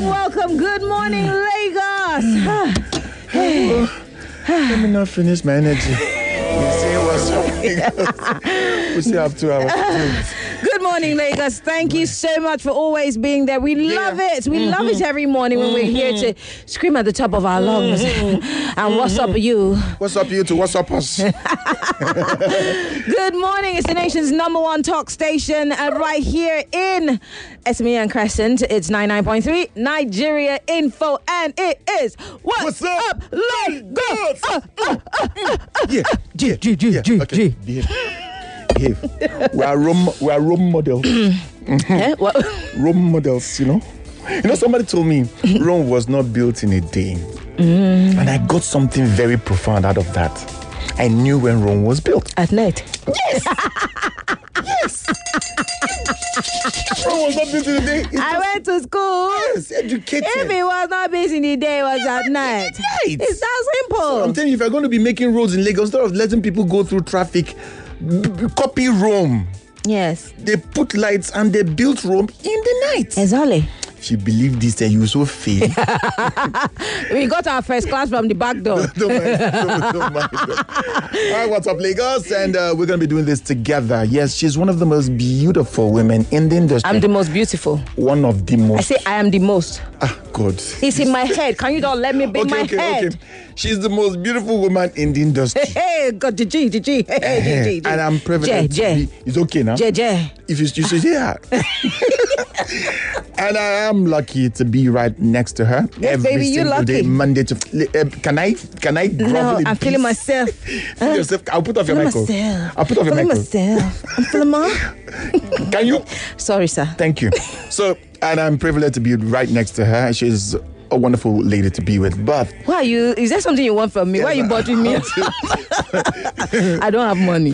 welcome. Good morning, Lagos. Let me not finish my energy. You see what's happening? We still have 2 hours. Good morning, Lagos. Thank you so much for always being there. We love it. We love it every morning when we're here to scream at the top of our lungs. And what's up you? What's up you two? What's up us? Good morning. It's the nation's #1 talk station right here in SME and Crescent. It's 99.3 Nigeria Info, and it is What's up Lagos? Yeah. Okay. Behave. We are role models. Role models, you know. You know, somebody told me Rome was not built in a day. And I got something very profound out of that. I knew when Rome was built. At night. Yes. Yes. Rome was not built in a day. I went to school. Yes, educated. If it was not built in the day, it was at night. Right. It's that simple. So I'm telling you, if you're going to be making roads in Lagos, instead of letting people go through traffic, copy Rome. Yes. They put lights and they built Rome in the night. Exactly. If you believe this, then you so fail. We got our first class from the back door. Don't mind. All right, what's up, Lagos? And we're going to be doing this together. Yes, she's one of the most beautiful women in the industry. I'm the most beautiful. One of the most. I say I am the most. Ah, God. It's in my head. Can you not let me be my head? Okay. She's the most beautiful woman in the industry. Hey, God, GG. Hey, and I'm privileged. It's okay now. If you say yeah. And I am lucky to be right next to her. Yes, every baby, you're single lucky. day, Monday to. Can I grovel No, in I'm peace? feeling myself. Feel yourself. I'll put off your mic. I'll put off your mic. Myself. I'm feeling my. Can you? Sorry, sir. Thank you. So, and I'm privileged to be right next to her. She's a wonderful lady to be with. But why are you? Is there something you want from me? Yes, why are you bothering me? I don't have money.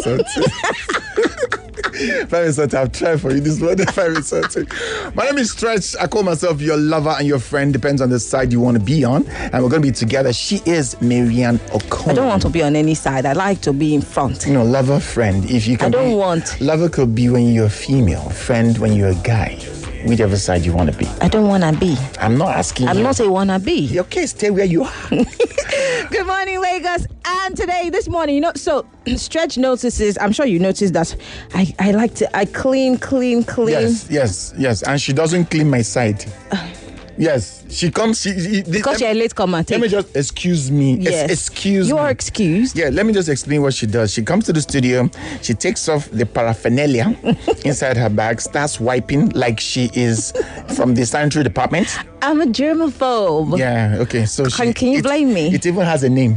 Very sorry. I've tried for you this morning. Very sorry. My name is Stretch. I call myself your lover and your friend. Depends on the side you want to be on. And we're going to be together. She is Marianne Okon. I don't want to be on any side. I like to be in front. You know, lover, friend. If you can. I don't want. Lover could be when you're a female. Friend when you're a guy. Whichever side you want to be. I don't want to be. I'm not asking you. I'm not a wanna be. Okay, stay where you are. Good morning, Lagos. And today, this morning, you know, so Stretch notices, I'm sure you noticed that I like to, I clean. Yes. And she doesn't clean my side. Yes, she comes. Because you're a late comer. Let me just excuse me. Yes. Excuse me. You are excused. Yeah, let me just explain what she does. She comes to the studio, she takes off the paraphernalia inside her bag, starts wiping like she is from the sanitary department. I'm a germaphobe. Yeah, okay. So can you blame me? It even has a name.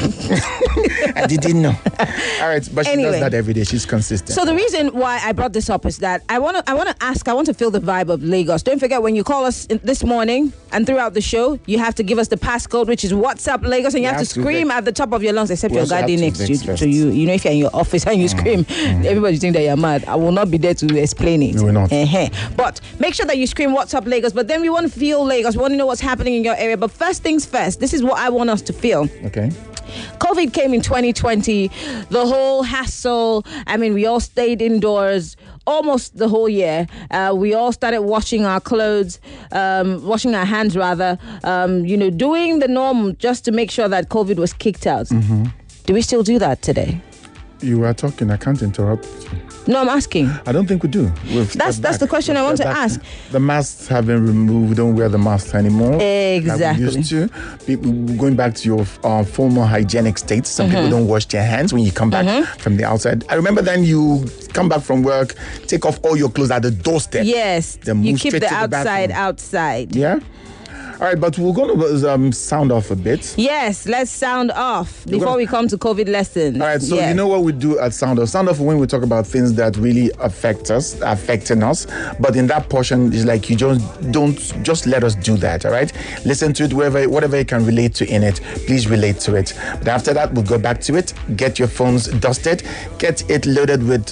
I didn't know. All right, but she does that every day. She's consistent. So the reason why I brought this up is that I want to feel the vibe of Lagos. Don't forget, when you call us this morning and throughout the show, you have to give us the passcode, which is What's Up Lagos, and you have to scream at the top of your lungs, except your guardian next to you. You know, if you're in your office and you scream, everybody think that you're mad. I will not be there to explain it. You will not. But make sure that you scream What's Up Lagos. But then we want to feel Lagos. We want to know what's happening in your area. But first things first, this is what I want us to feel. Okay. COVID came in 2020, the whole hassle. I mean, we all stayed indoors almost the whole year. We all started washing our clothes, washing our hands rather, doing the norm just to make sure that COVID was kicked out. Do we still do that today? You are talking, I can't interrupt you. No, I'm asking. I don't think we do. That's the question I want to ask. The masks have been removed. We don't wear the masks anymore. Exactly. Like we used to. People, going back to your former hygienic state, some people don't wash their hands when you come back from the outside. I remember then you come back from work, take off all your clothes at the doorstep. Yes. You keep the outside. Yeah? All right, but we're going to sound off a bit. Yes, let's sound off before we come to COVID lessons. All right, so you know what we do at Sound Off? Sound Off when we talk about things that really affecting us. But in that portion, it's like you don't just let us do that, all right? Listen to it, whatever you can relate to in it, please relate to it. But after that, we'll go back to it, get your phones dusted, get it loaded with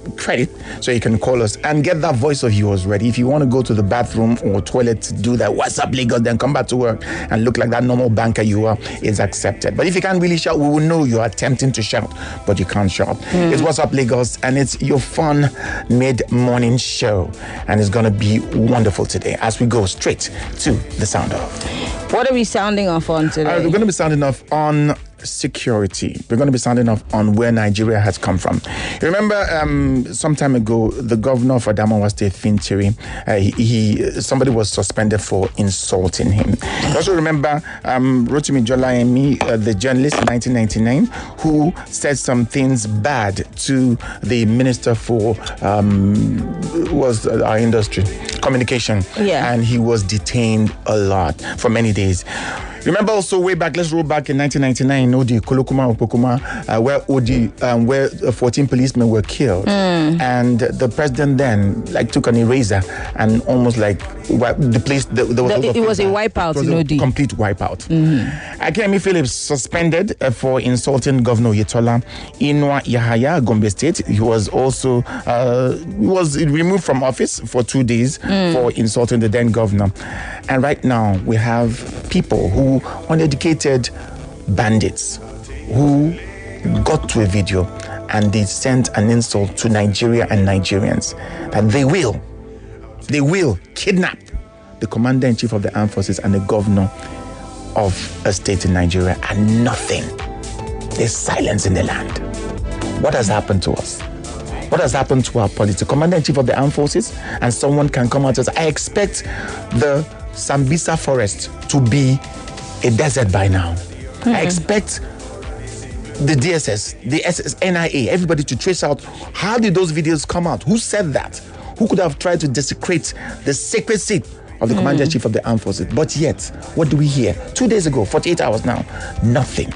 credit, so you can call us and get that voice of yours ready. If you want to go to the bathroom or toilet to do that, what's up, Lagos, then come back to work and look like that normal banker you are, is accepted. But if you can't really shout, we will know you are attempting to shout, but you can't shout. It's What's Up, Lagos, and it's your fun mid-morning show. And it's going to be wonderful today as we go straight to the sound off. What are we sounding off on today? We're going to be sounding off on security. We're going to be sounding off on where Nigeria has come from. You remember some time ago, the governor of Adamawa State, Fintiri, somebody was suspended for insulting him. You also remember Rotimi Jola-Emi, the journalist in 1999, who said some things bad to the minister for our industry, communication. Yeah. And he was detained a lot for many days. Remember also way back, let's roll back in 1999, Odi, Kolokuma, Opokuma, where 14 policemen were killed. And the president then took an eraser and almost the place, it was a wipeout in Odi. Complete wipeout. Akemi Phillips suspended for insulting Governor Yetola. Inua Yahaya, Gombe State, he was also was removed from office for 2 days for insulting the then governor. And right now we have people who uneducated bandits who got to a video and they sent an insult to Nigeria and Nigerians that they will kidnap the commander-in-chief of the armed forces and the governor of a state in Nigeria, and nothing. There's silence in the land. What has happened to us? What has happened to our policy? Commander-in-chief of the armed forces, and someone can come out and say, I expect the Sambisa forest to be a desert by now. I expect the DSS, the NIA, everybody to trace out how did those videos come out? Who said that? Who could have tried to desecrate the sacred seat of the Commander-in-Chief of the Armed Forces? But yet, what do we hear? 2 days ago, 48 hours now, nothing.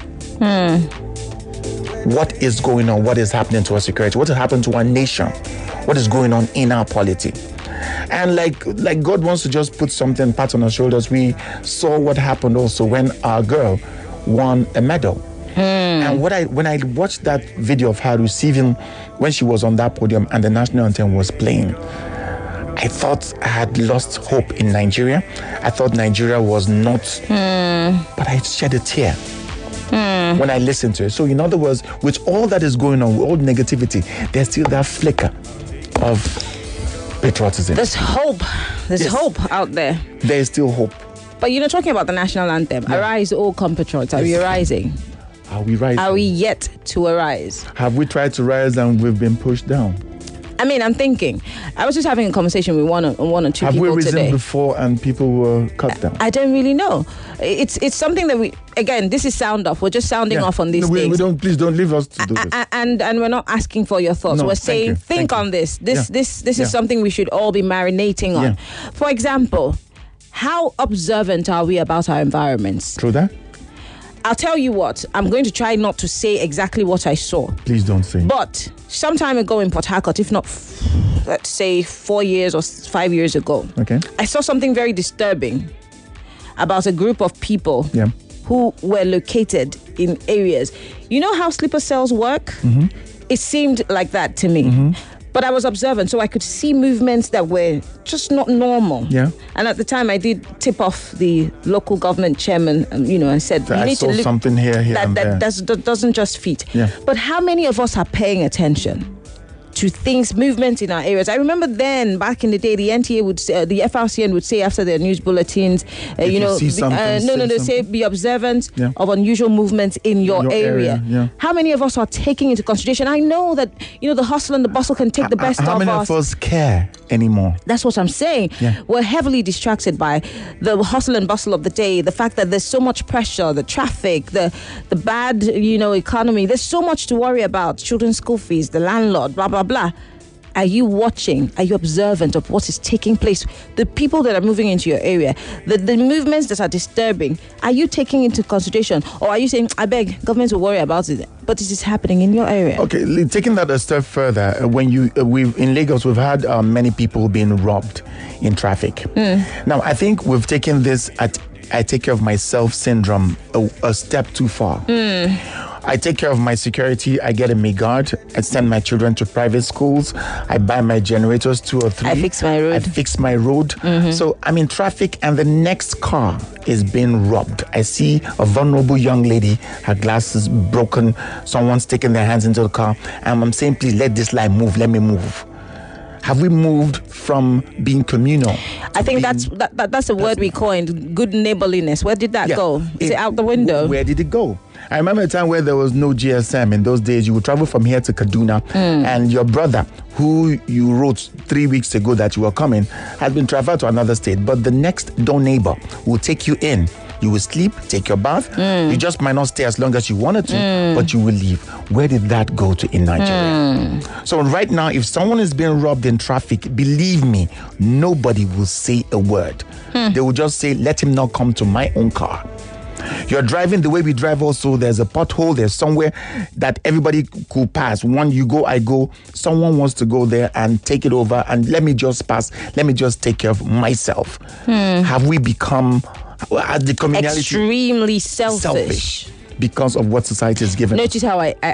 What is going on? What is happening to our security? What has happened to our nation? What is going on in our polity? And like God wants to just put something, pat on our shoulders. We saw what happened also when our girl won a medal. And when I watched that video of her receiving, when she was on that podium and the national anthem was playing, I thought I had lost hope in Nigeria. I thought Nigeria was not, but I shed a tear when I listened to it. So in other words, with all that is going on, with all negativity, there's still that flicker of patriotism. There's hope. There's hope out there. There is still hope. But talking about the national anthem, arise, all compatriots. Are we arising? Are we rising? Are we yet to arise? Have we tried to rise and we've been pushed down? I mean, I'm thinking. I was just having a conversation with one or two people today. Have we risen before and people were cut down? I don't really know. It's something that again, this is sound off. We're just sounding off on these things. Please don't leave us to do this. And we're not asking for your thoughts. No, we're saying, think on this. This is something we should all be marinating on. For example, how observant are we about our environments? True that. I'll tell you what, I'm going to try not to say exactly what I saw. Please don't say. But some time ago in Port Harcourt, if not, let's say 4 years or 5 years ago, I saw something very disturbing about a group of people who were located in areas. You know how sleeper cells work? It seemed like that to me. But I was observant, so I could see movements that were just not normal. And at the time, I did tip off the local government chairman, and said, so you need to look something here and there. That doesn't just fit. But how many of us are paying attention to things, movements in our areas? I remember then, back in the day, the NTA would say, the FRCN would say after their news bulletins, say be observant of unusual movements in your area. How many of us are taking into consideration? I know that, the hustle and the bustle can take the best of us. How many of us care anymore? That's what I'm saying. We're heavily distracted by the hustle and bustle of the day, the fact that there's so much pressure, the traffic, the bad, economy. There's so much to worry about. Children's school fees, the landlord, blah, blah, blah. Are you watching? Are you observant of what is taking place? The people that are moving into your area, the movements that are disturbing, are you taking into consideration? Or are you saying, I beg, government will worry about it, but it is happening in your area? Okay, taking that a step further, when in Lagos, we've had many people being robbed in traffic. Now, I think we've taken this at I take care of myself syndrome a step too far. I take care of my security. I get a Megard. I send my children to private schools. I buy my generators 2 or 3. I fix my road. So I'm in traffic and the next car is being robbed. I see a vulnerable young lady, her glasses broken. Someone's taking their hands into the car. And I'm saying, please let this line move. Let me move. Have we moved from being communal? I think that's a word we coined, good neighborliness. Where did that go? Is it out the window? Where did it go? I remember a time where there was no GSM. In those days, you would travel from here to Kaduna, and your brother, who you wrote 3 weeks ago that you were coming, had been transferred to another state. But the next door neighbor will take you in. You will sleep, take your bath. You just might not stay as long as you wanted to, but you will leave. Where did that go to in Nigeria? So right now, if someone is being robbed in traffic, believe me, nobody will say a word. They will just say, let him not come to my own car. You're driving the way we drive also. There's a pothole. There's somewhere that everybody could pass. One, you go, I go. Someone wants to go there and take it over. And let me just pass. Let me just take care of myself. Have we become, as the communality, extremely selfish? Because of what society has given. Notice how I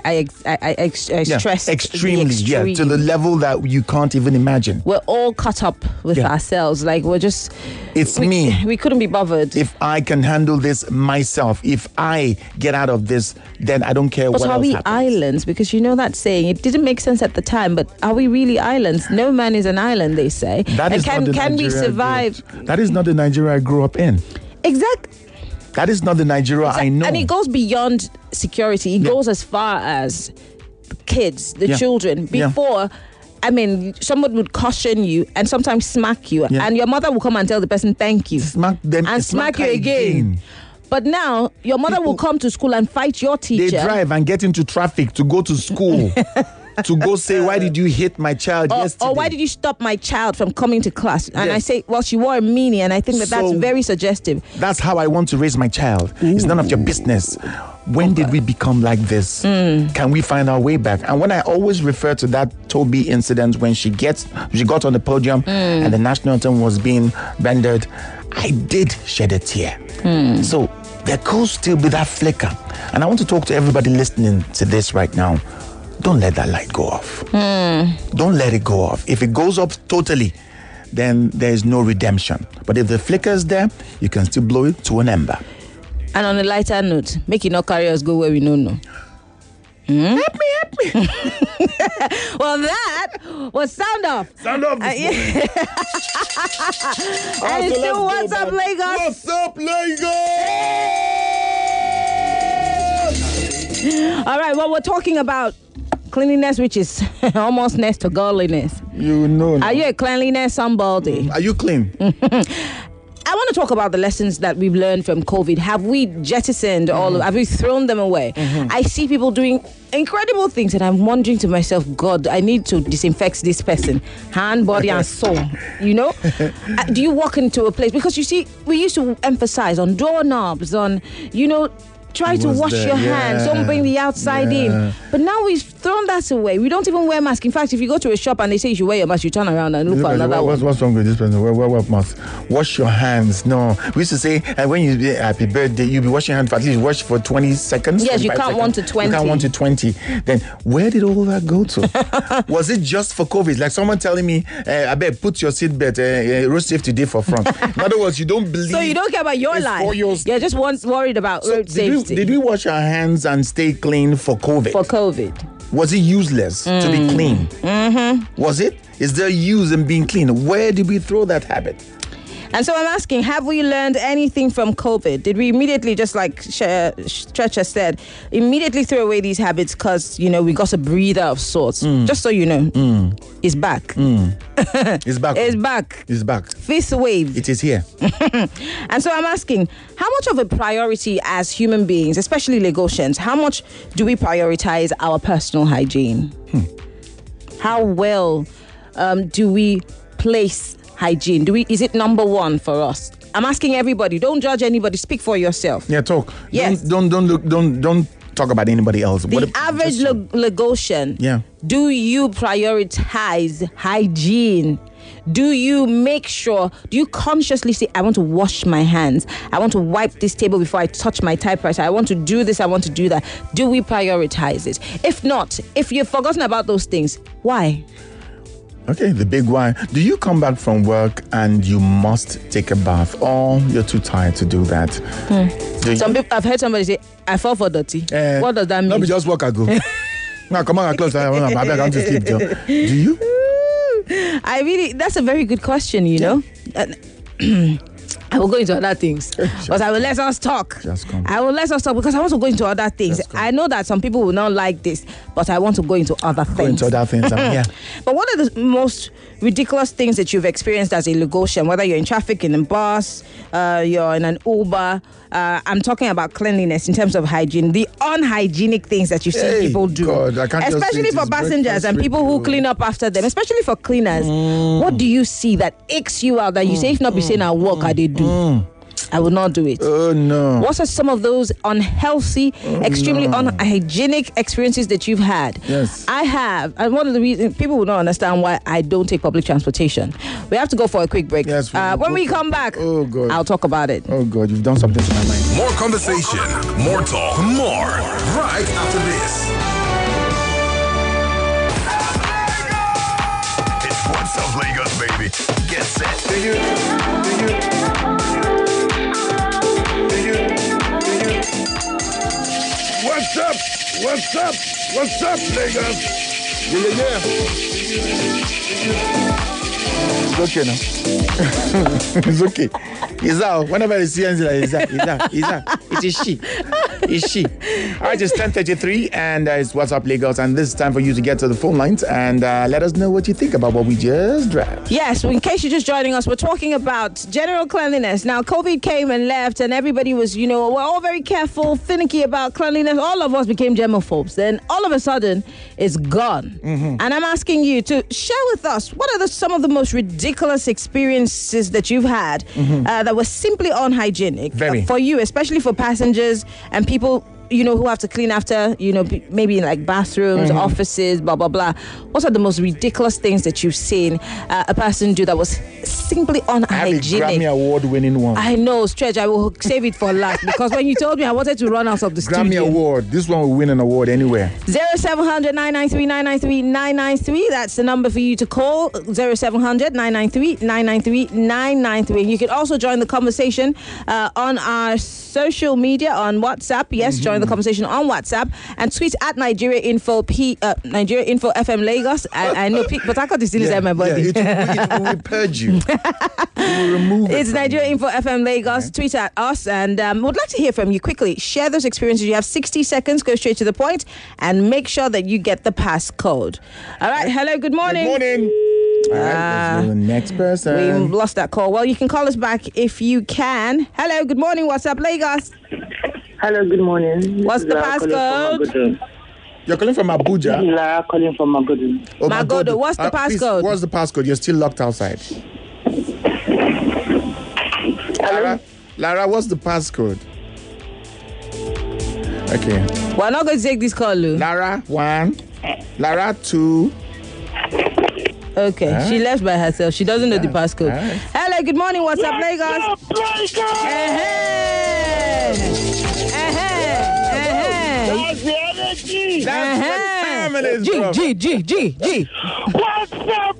stress extremely, to the level that you can't even imagine. We're all caught up with ourselves. Like we're just. Me. We couldn't be bothered. If I can handle this myself, if I get out of this, then I don't care what else happens. But are we islands? Because you know that saying, it didn't make sense at the time, but are we really islands? No man is an island, they say. Can we survive? That is not the Nigeria I grew up in. Exactly. That is not the Nigeria I know. And it goes beyond security. It goes as far as the kids, the children. Before, I mean, someone would caution you and sometimes smack you. And your mother will come and tell the person, thank you. Smack them and smack you again. But now, your mother will come to school and fight your teacher. They drive and get into traffic to go to school. To go say, why did you hit my child yesterday? Or why did you stop my child from coming to class? And I say, well, she wore a meanie, and I think that's very suggestive. That's how I want to raise my child. It's none of your business. When did we become like this? Can we find our way back? And when I always refer to that Toby incident when she got on the podium and the national anthem was being rendered, I did shed a tear. So there could still be that flicker. And I want to talk to everybody listening to this right now. Don't let that light go off. Don't let it go off. If it goes off totally, then there is no redemption. But if the flicker is there, you can still blow it to an ember. And on a lighter note, make it not carry us go where we don't know. Help me. Well, that was Sound Off. Sound Off. And it's still What's Up, Lagos? What's Up, Lagos? All right, well, we're talking about cleanliness, which is almost next to godliness. You know. Are you a cleanliness somebody? Are you clean? I want to talk about the lessons that we've learned from COVID. Have we jettisoned have we thrown them away? I see people doing incredible things and I'm wondering to myself, God, I need to disinfect this person, hand, body and soul. You know? Do you walk into a place? Because you see, we used to emphasize on doorknobs, on, try to wash your hands. Don't bring the outside in. But now we've thrown that away. We don't even wear masks. In fact, if you go to a shop and they say you should wear your mask, you turn around and look for another one. What's wrong with this person? Wear mask. Wash your hands. No. We used to say, when you be happy birthday, you'll be washing your hands for at least wash for 20 seconds. Yes, you can't 1 to 20. You can't 1 to 20. Then where did all that go to? Was it just for COVID? Like someone telling me, I bet put your seatbelt, road safety day for front. In other words, you don't believe. So you don't care about your life. You're just worried about road safety. Did we wash our hands and stay clean for COVID? For COVID. Was it useless to be clean? Was it? Is there use in being clean? Where did we throw that habit? And so I'm asking, have we learned anything from COVID? Did we immediately, just like Stretcher said, immediately throw away these habits because, we got a breather of sorts? Just so you know, it's back. It's back. It's back. It's back. Fifth wave. It is here. And so I'm asking, how much of a priority as human beings, especially Lagosians, how much do we prioritize our personal hygiene? How well do we place hygiene? Is it number one for us? I'm asking everybody. Don't judge anybody. Speak for yourself. Yeah, talk. Yes. Don't talk about anybody else. The average Lagosian. Yeah. Do you prioritize hygiene? Do you consciously say, I want to wash my hands, I want to wipe this table before I touch my typewriter, I want to do this, I want to do that? Do we prioritize it? If not, if you've forgotten about those things, why? Okay, the big why. Do you come back from work and you must take a bath, or you're too tired to do that? Some people, I've heard somebody say, I fall for dirty. What does that mean? No, but just work, I go. Now, come on, I close. I'm going to sleep, Joe. Do you? That's a very good question, you know. I will go into other things, but I will let us talk. I will let us talk because I want to go into other things. I know that some people will not like this, but I want to go into other things. Yeah. But what are the most ridiculous things that you've experienced as a Lagosian, whether you're in traffic, in a bus, you're in an Uber? I'm talking about cleanliness in terms of hygiene, the unhygienic things that you see people do, God, especially for passengers and people who clean up after them, especially for cleaners. What do you see that aches you out that you say, if not be saying I work, I did do? I will not do it. Oh no. What are some of those unhealthy, extremely unhygienic experiences that you've had? Yes. I have. And one of the reasons people will not understand why I don't take public transportation. We have to go for a quick break. Yes, when we come back, God, I'll talk about it. Oh God, you've done something to my mind. More conversation, more talk, more right after this. It's What's Up Lagos, baby. Get set. Do you? What's up, Lagos? Yeah. It's okay now. It's okay. It's out. Whenever you see anything like it's out. It is she. It's she. All right, it's 10:33 and it's What's Up Lagos, and this is time for you to get to the phone lines and let us know what you think about what we just dragged. Yes, in case you're just joining us, we're talking about general cleanliness. Now, COVID came and left and everybody was, we're all very careful, finicky about cleanliness. All of us became germophobes. Then all of a sudden, it's gone. And I'm asking you to share with us, what are some of the most ridiculous experiences that you've had that were simply unhygienic for you, especially for passengers and people who have to clean after, maybe in like bathrooms, offices, blah, blah, blah. What are the most ridiculous things that you've seen a person do that was simply unhygienic? I have a Grammy Award-winning one. I know, Stretch. I will save it for last because when you told me I wanted to run out of the studio. Grammy Award. This one will win an award anywhere. 0700 993 993 993. That's the number for you to call. 0700 993 993 993. You can also join the conversation on our social media on WhatsApp. Yes, join the conversation on WhatsApp and tweet at Nigeria Info FM Lagos. I know but I got this in my body. It will purge you. It will remove it. It's Nigeria Info FM Lagos. Tweet at us and would like to hear from you quickly. Share those experiences. You have 60 seconds. Go straight to the point and make sure that you get the passcode. All right. Hello. Good morning. Good morning. All right, let's go to the next person. We lost that call. Well, you can call us back if you can. Hello. Good morning. What's up, Lagos? Hello, good morning. What's the passcode? You're calling from Abuja? Lara calling from Magodo. Oh, Magodo, what's the passcode? Please, what's the passcode? You're still locked outside. Lara, what's the passcode? Okay. We're not going to take this call, Lou. Lara, 1. Lara, 2. Okay, she left by herself. She doesn't know the passcode. Hello, good morning. What's up, Lagos? That's the energy. That's what time it is, bro. G. What's up?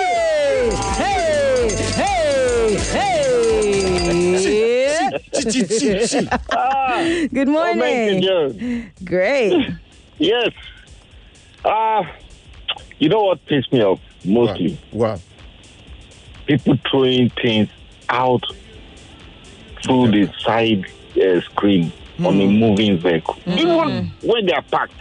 Hey. Good morning. Great. Yes. You know what pissed me off mostly? What? People throwing things out through the side screen on a moving vehicle, even when they are parked.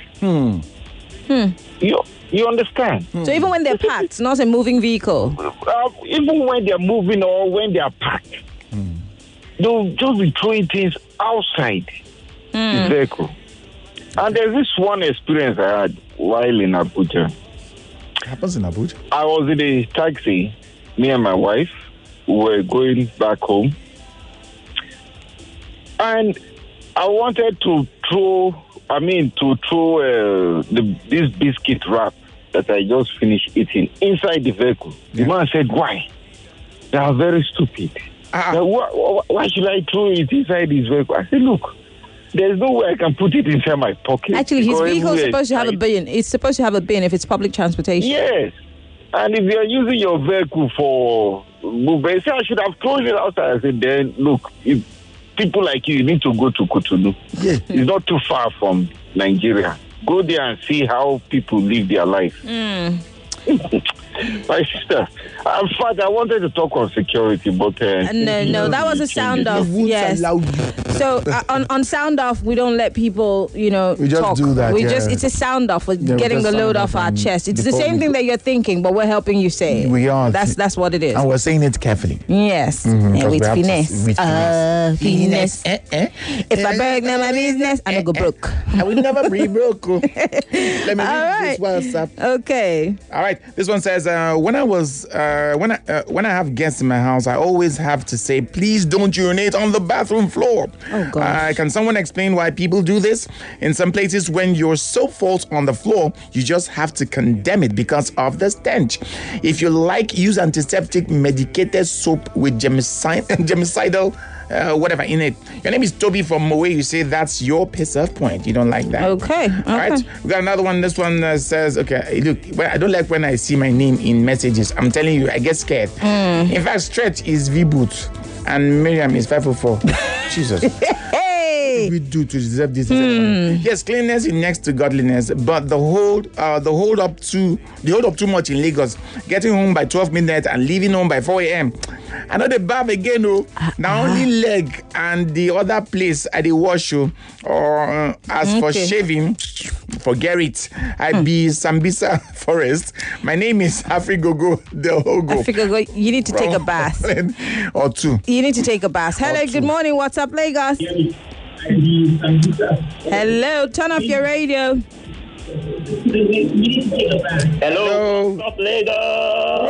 You understand? So even when they're parked, not a moving vehicle. Even when they're moving or when they are parked, they'll just be throwing things outside the vehicle. And there's this one experience I had while in Abuja. It happens in Abuja? I was in a taxi, me and my wife. We were going back home. And I wanted to throw this biscuit wrap that I just finished eating inside the vehicle. The man said, "Why? They are very stupid. Why should I throw it inside this vehicle?" I said, "Look, there's no way I can put it inside my pocket." Actually, his vehicle is supposed to have a bin. It's supposed to have a bin if it's public transportation. Yes. And if you're using your vehicle for movement, I should have told you outside. I said, then look, if people like you need to go to Cotonou. Yeah. It's not too far from Nigeria. Go there and see how people live their life. My sister, in fact, I wanted to talk on security, but no, that was a sound off. Yes. So on sound off, we don't let people, we just talk. Do that. It's a sound off. We're getting the load off our chest. It's the same thing that you're thinking, but we're helping you say it. We are. That's what it is. And we're saying it carefully. Yes. With finesse. Finesse. If I break now my business, I don't go broke. I will never be broke. Let me read this WhatsApp. Okay. All right. This one says, when I have guests in my house, I always have to say, please don't urinate on the bathroom floor. Oh, gosh. Can someone explain why people do this? In some places, when your soap falls on the floor, you just have to condemn it because of the stench. If you like, use antiseptic medicated soap with germicidal whatever in it. Your name is Toby from Moe. You say that's your piss off point. You don't like that. Okay. All right. We got another one. This one says, okay, look, I don't like when I see my name in messages. I'm telling you, I get scared. In fact, Stretch is V-Boot and Miriam is 504. Jesus. What we do to deserve this? Yes, cleanliness is next to godliness, but the hold up too much in Lagos. Getting home by 12 midnight and leaving home by 4 a.m. I know the bath again, now only leg and the other place at the wash or as for shaving, forget it. I be Sambisa Forest. My name is Afrigogo Del Hogo. Afrigogo, you need to take a bath. Or two. You need to take a bath. Hello, good morning. What's up, Lagos? Hello, turn off your radio. Hello. What's up, Lagos?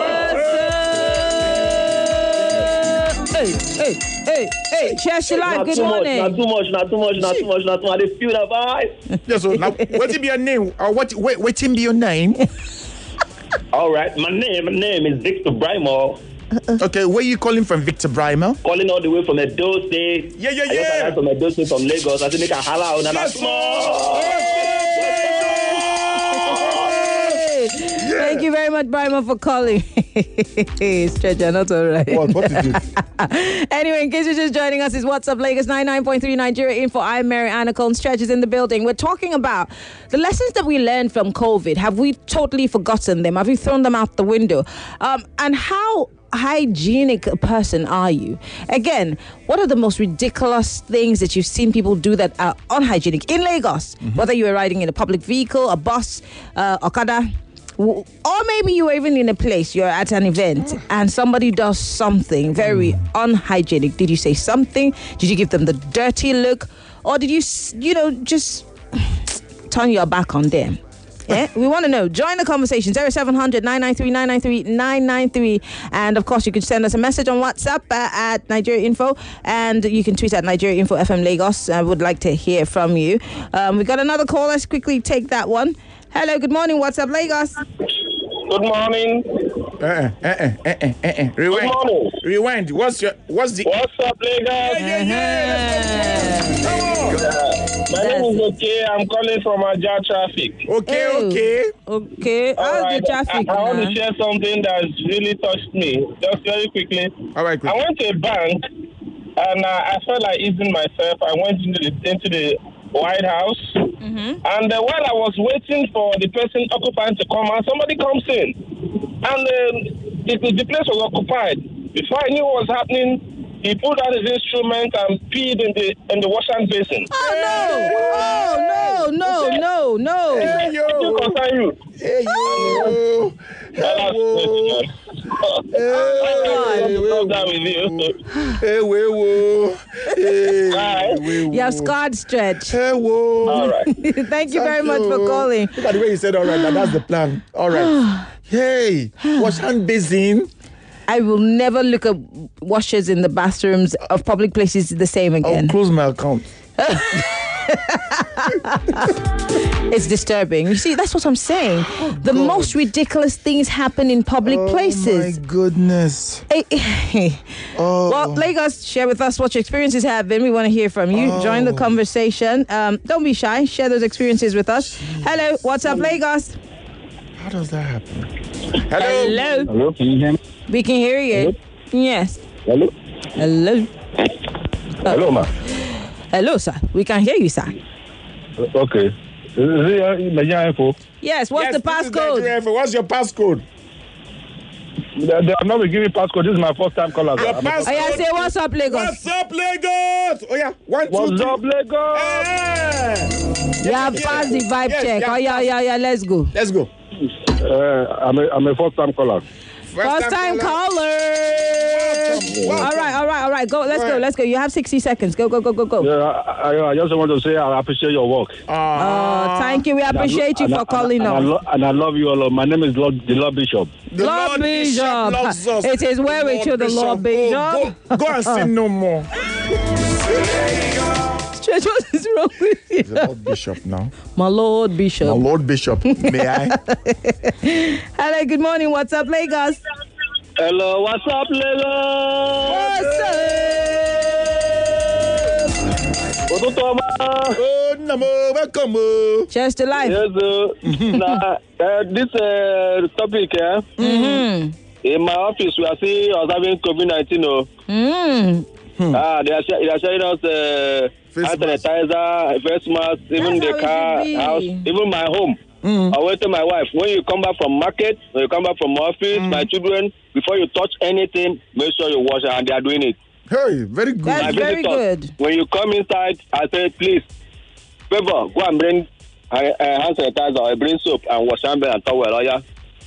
Hey, Cheshire Live, good morning. Not too much. I feel the vibe. Yes, so now, what will be your name? Or what will be your name? All right, my name is Victor Brymo. Okay, where are you calling from, Victor Brymo? Calling all the way from Edo State. Yeah. I just from Edo State, from Lagos. I think they can holla out and that's small. Thank you very much, Brymo, for calling. Stretch, you're not all right. What is it? Anyway, in case you're just joining us, it's What's Up Lagos 99.3 Nigeria Info. I'm Mary Anacone. Stretch is in the building. We're talking about the lessons that we learned from COVID. Have we totally forgotten them? Have we thrown them out the window? And how hygienic a person are you? Again, what are the most ridiculous things that you've seen people do that are unhygienic in Lagos? Whether you were riding in a public vehicle, a bus, Okada, or maybe you were even in a place, you're at an event and somebody does something very unhygienic. Did you say something? Did you give them the dirty look? Or did you, just turn your back on them? Yeah, we want to know. Join the conversation. 0700 993 993 993. And of course, you can send us a message on WhatsApp at Nigeria Info, and you can tweet at Nigeria Info FM Lagos. I would like to hear from you. We got another call. Let's quickly take that one. Hello, good morning. What's up, Lagos? Good morning. Rewind. Good morning. Rewind. What's the? What's up, Lagos? My name is Okay. I'm calling from Aja Traffic. Okay. How's the traffic? I want to share something that's really touched me. Just very quickly. All right. I went to a bank and I felt like easing myself. I went into the White House. And while I was waiting for the person occupying to come out, somebody comes in. And the place was occupied. Before I knew what was happening, he pulled out his instrument and peed in the washing basin. Oh, no. Hey, yo. Hey, yo. You have scarred Stretch. All right. Thank you very much for calling. Look at the way you said all right. That's the plan. All right. Hey, wash hand basin. I will never look at washers in the bathrooms of public places the same again. I'll close my account. It's disturbing. You see, that's what I'm saying. The most ridiculous things happen in public places. Oh my goodness. Well, Lagos, share with us what your experiences have been. We want to hear from you. Join the conversation. Don't be shy. Share those experiences with us. Hello, what's up, Lagos? How does that happen? Hello. Hello, can you hear me? We can hear you. Yes. Hello? Hello. Hello, ma. Hello, sir. We can hear you, sir. Okay. Is it Nigerian info? Yes. What's the passcode? What's your passcode? They have not been giving passcode. This is my first time caller. Your passcode. Oh, yeah, say what's up, Lagos? What's up, Lagos? Oh, yeah. 1, 2, 3. What's up, Lagos? Yeah, pass the vibe check. Oh, yeah. Let's go. Let's go. I'm a first time caller. First time caller. Welcome. All right. Go. Let's go. You have 60 seconds. Go. Yeah, I just want to say I appreciate your work. Thank you. We appreciate you for calling us. And I love you all. My name is the Lord Bishop. The Lord Bishop loves us. It is well with you, the Lord Bishop. Go and sin no more. Church, what is wrong with you? The Lord Bishop now. My Lord Bishop. My Lord Bishop. May I? Hello, good morning. What's up, Lagos? Hello, what's up, Lagos? What's up? Oh, Namo, welcome. Cheers to life. Yes, now, this topic here, in my office, we are seeing us having COVID-19. They are sharing us hand sanitizer, face mask, even the car, house, even my home. I went to my wife, when you come back from market, when you come back from office, my children, before you touch anything, make sure you wash it, and they are doing it. Hey, very good. That's very good. When you come inside, I say, please, favor, go and bring hand sanitizer, or bring soap and wash hand and towel. Oh, yeah?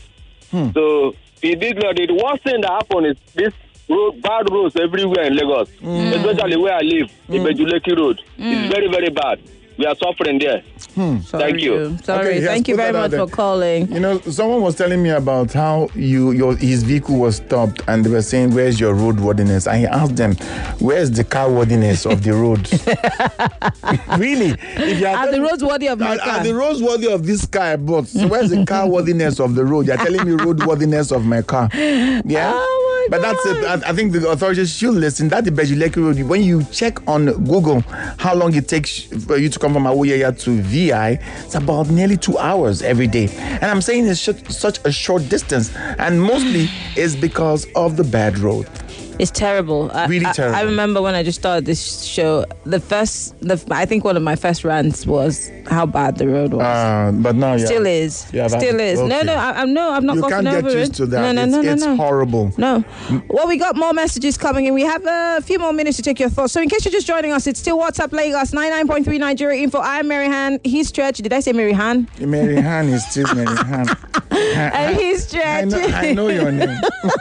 So, the worst thing that happened is this bad roads everywhere in Lagos, especially where I live, in Bejuleki Road. It's very, very bad. We are suffering there. Thank you. Sorry. Okay, Thank you very much for calling. You know, someone was telling me about how his vehicle was stopped, and they were saying, "Where's your roadworthiness?" And he asked them, "Where's the carworthiness of the road?" Really? If you Are the roads worthy of my car? Are the roads worthy of this car? But so where's the carworthiness of the road? You're telling me roadworthiness of my car? Yeah. Oh my But that's it. I think the authorities should listen. That the Bejuleki Road, when you check on Google how long it takes for you to come from Awoyaya to VI, it's about nearly 2 hours every day. And I'm saying it's such a short distance. And mostly it's because of the bad road. It's terrible. Really terrible. I remember when I just started this show, I think one of my first rants was how bad the road was. But now, yeah. Still is. Yeah, Still is. okay. No, I'm not You gotten can't over get used it. to that. No. It's horrible. No. Well, we got more messages coming in. We have a few more minutes to take your thoughts. So in case you're just joining us, it's still WhatsApp Lagos, 99.3 Nigeria Info. I'm Mary Han. He's Stretch. Did I say Mary Han? Mary Han is still Mary Han. And he's Stretch. I know your name.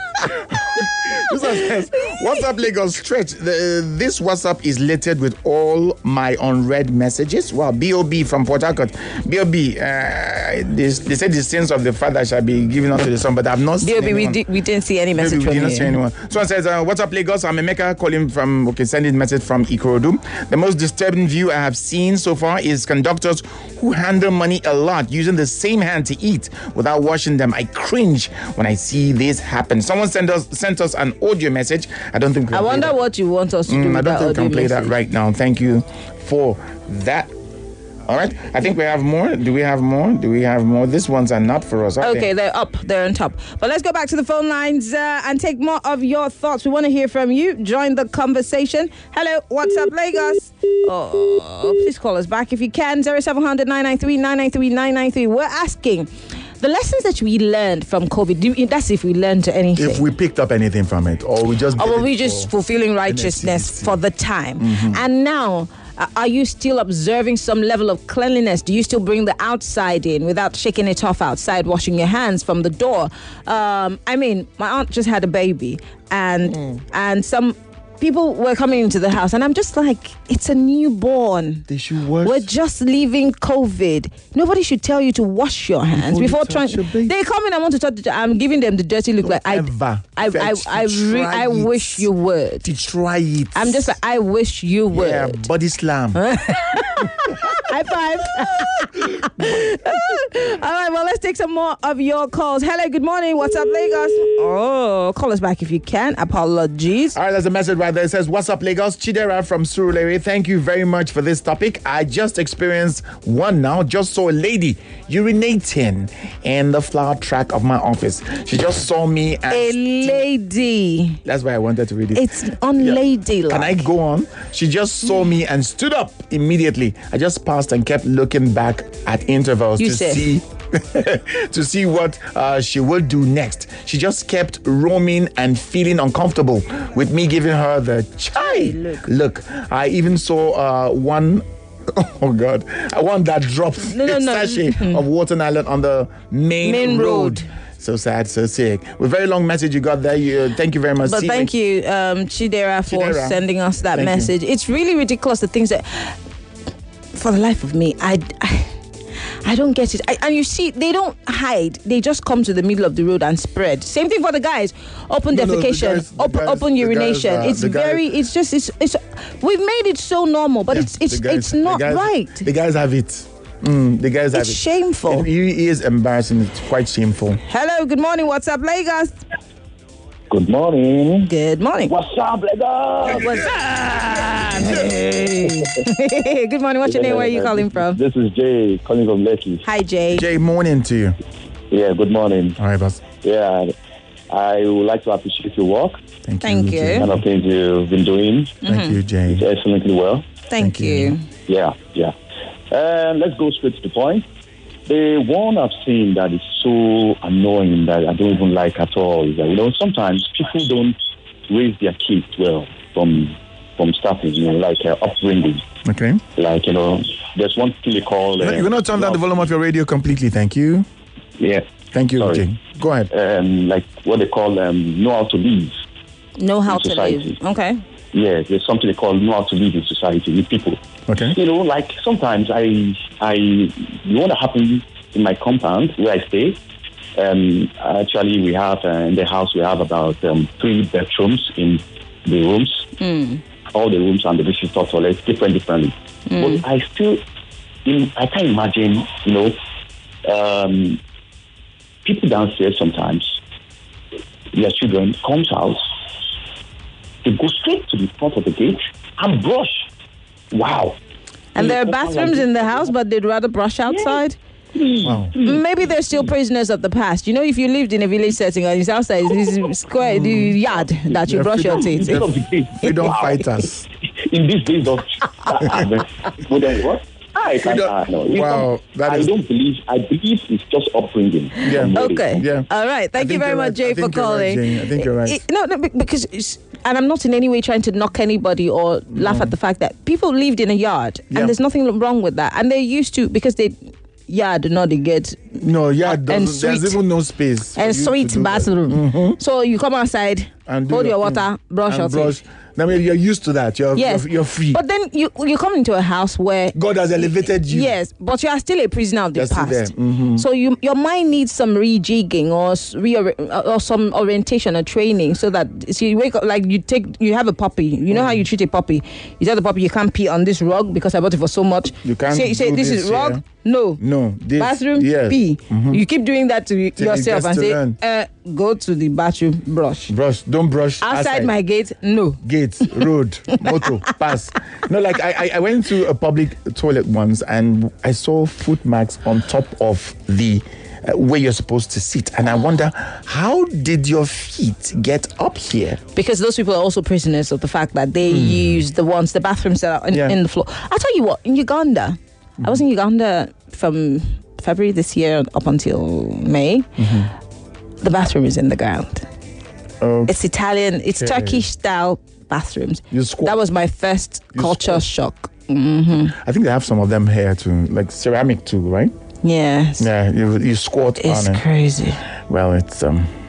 This one says, WhatsApp Lagos Stretch. This WhatsApp is littered with all my unread messages. Wow, B.O.B. from Port Harcourt. B.O.B. They said the sins of the father shall be given unto the son, but I've not seen B.O.B. We didn't see any message from you. We did not see anyone. Someone says, WhatsApp Lagos. I'm Emeka calling from, sending message from Ikorodu. The most disturbing view I have seen so far is conductors who handle money a lot, using the same hand to eat without washing them. I cringe when I see this happen. Someone sent us an audio message. I don't think we I wonder what you want us to do. I don't think we can play that right now. Thank you for that. All right. I think we have more. Do we have more? These ones are not for us. Okay, they're up. They're on top. But let's go back to the phone lines and take more of your thoughts. We want to hear from you. Join the conversation. Hello, what's up, Lagos? Oh, please call us back if you can. 0700 993 993 993. We're asking the lessons that we learned from COVID. That's if we learned anything. If we picked up anything from it, or we just. Or were we just fulfilling righteousness for the time? And now, are you still observing some level of cleanliness? Do you still bring the outside in without shaking it off outside, washing your hands from the door? I mean, my aunt just had a baby, and some people were coming into the house, and I'm just like, it's a newborn. They should wash. We're just leaving COVID. Nobody should tell you to wash your hands before trying. They come in and want to touch. I'm giving them the dirty look. Like I wish you would. To try it. I'm just like, I wish you would. Yeah, body slam. High five. All right, well, let's take some more of your calls. Hello, good morning. What's up, Lagos? Oh, call us back if you can. Apologies. All right, there's a message right there. It says, what's up, Lagos? Chidera from Surulere. Thank you very much for this topic. I just experienced one now. Just saw a lady urinating in the flower track of my office. She just saw me. And a lady. That's why I wanted to read it. It's unladylike. Can I go on? She just saw me and stood up immediately. I just passed and kept looking back at intervals see to see what she would do next. She just kept roaming and feeling uncomfortable with me giving her the chai look. I even saw one. Oh God! I want that dropped sachet of watermelon on the main road. So sad, so sick. With very long message you got there. Thank you very much. But thank you, Chidera, for sending us that message. It's really ridiculous, the things that, for the life of me, I don't get it. And you see, they don't hide. They just come to the middle of the road and spread. Same thing for the guys. Open defecation, open urination. We've made it so normal, but it's not right. The guys have it. The guys have it. It's shameful. It really is embarrassing. It's quite shameful. Hello, good morning. What's up, Lagos? Good morning. Good morning. What's up, Lagos? What's up? Hey. Good morning. What's your name? Where are you calling from? This is Jay calling from Lekki. Hi, Jay. Jay, morning to you. Yeah, good morning. All right, boss. Yeah, I would like to appreciate your work. Thank you. Jay. Kind of things you've been doing. Thank you, Jay. It's excellently well. Thank you. Yeah. Let's go straight to the point. The one I've seen that is so annoying that I don't even like at all is that, sometimes people don't raise their kids well from starting, like upbringing. Okay. Like, there's one thing they call... You're going to turn down the volume of your radio completely, thank you. Yeah. Thank you, Sorry. Jay. Go ahead. Like what they call know how to live. Know how to society. live. Okay. Yeah, there's something they call know how to live in society with people. Okay. Like sometimes what happened in my compound where I stay. Actually, we have in the house we have about 3 bedrooms in the rooms. All the rooms and the visitor toilets differently. But I can't imagine. People downstairs sometimes their children comes out. They go straight to the front of the gate and brush. Wow. And there are bathrooms in the house, but they'd rather brush outside? Wow. Maybe they're still prisoners of the past. If you lived in a village setting and it's outside, this square, the yard that you brush your teeth. Freedom fighters. In these days of what? I believe it's just upbringing. Yeah. Okay. Yeah. All right. Thank you very much, Jay, for calling. I think you're right. No, because and I'm not in any way trying to knock anybody or laugh at the fact that people lived in a yard and there's nothing wrong with that. And they're used to, because they yard, no, they get there's even no space and sweet bathroom. So you come outside and hold your water, brush your teeth. I mean, you're used to that. You're free. But then you come into a house where God has elevated you. Yes, but you are still a prisoner of the past. Mm-hmm. So your mind needs some rejigging or some orientation or training, so that you wake up, like you have a puppy. You know how you treat a puppy. You tell the puppy you can't pee on this rug because I bought it for so much. You can't. You say this is rug. Here. No. This, bathroom. Yes. Pee. Mm-hmm. You keep doing that to yourself and say, go to the bathroom, brush. Don't brush outside my gate. No. Gate, road, motor, pass. No, like I went to a public toilet once and I saw foot marks on top of the where you're supposed to sit, and I wonder, how did your feet get up here? Because those people are also prisoners of the fact that they use the bathrooms that are in the floor. I'll tell you what, in Uganda, I was in Uganda from February this year up until May. The bathroom is in the ground. Okay. It's Italian, it's Turkish style bathrooms. That was my first culture shock. I think they have some of them here too, like ceramic too, right? Yes. Yeah, you squat on it. It's crazy. Well, it's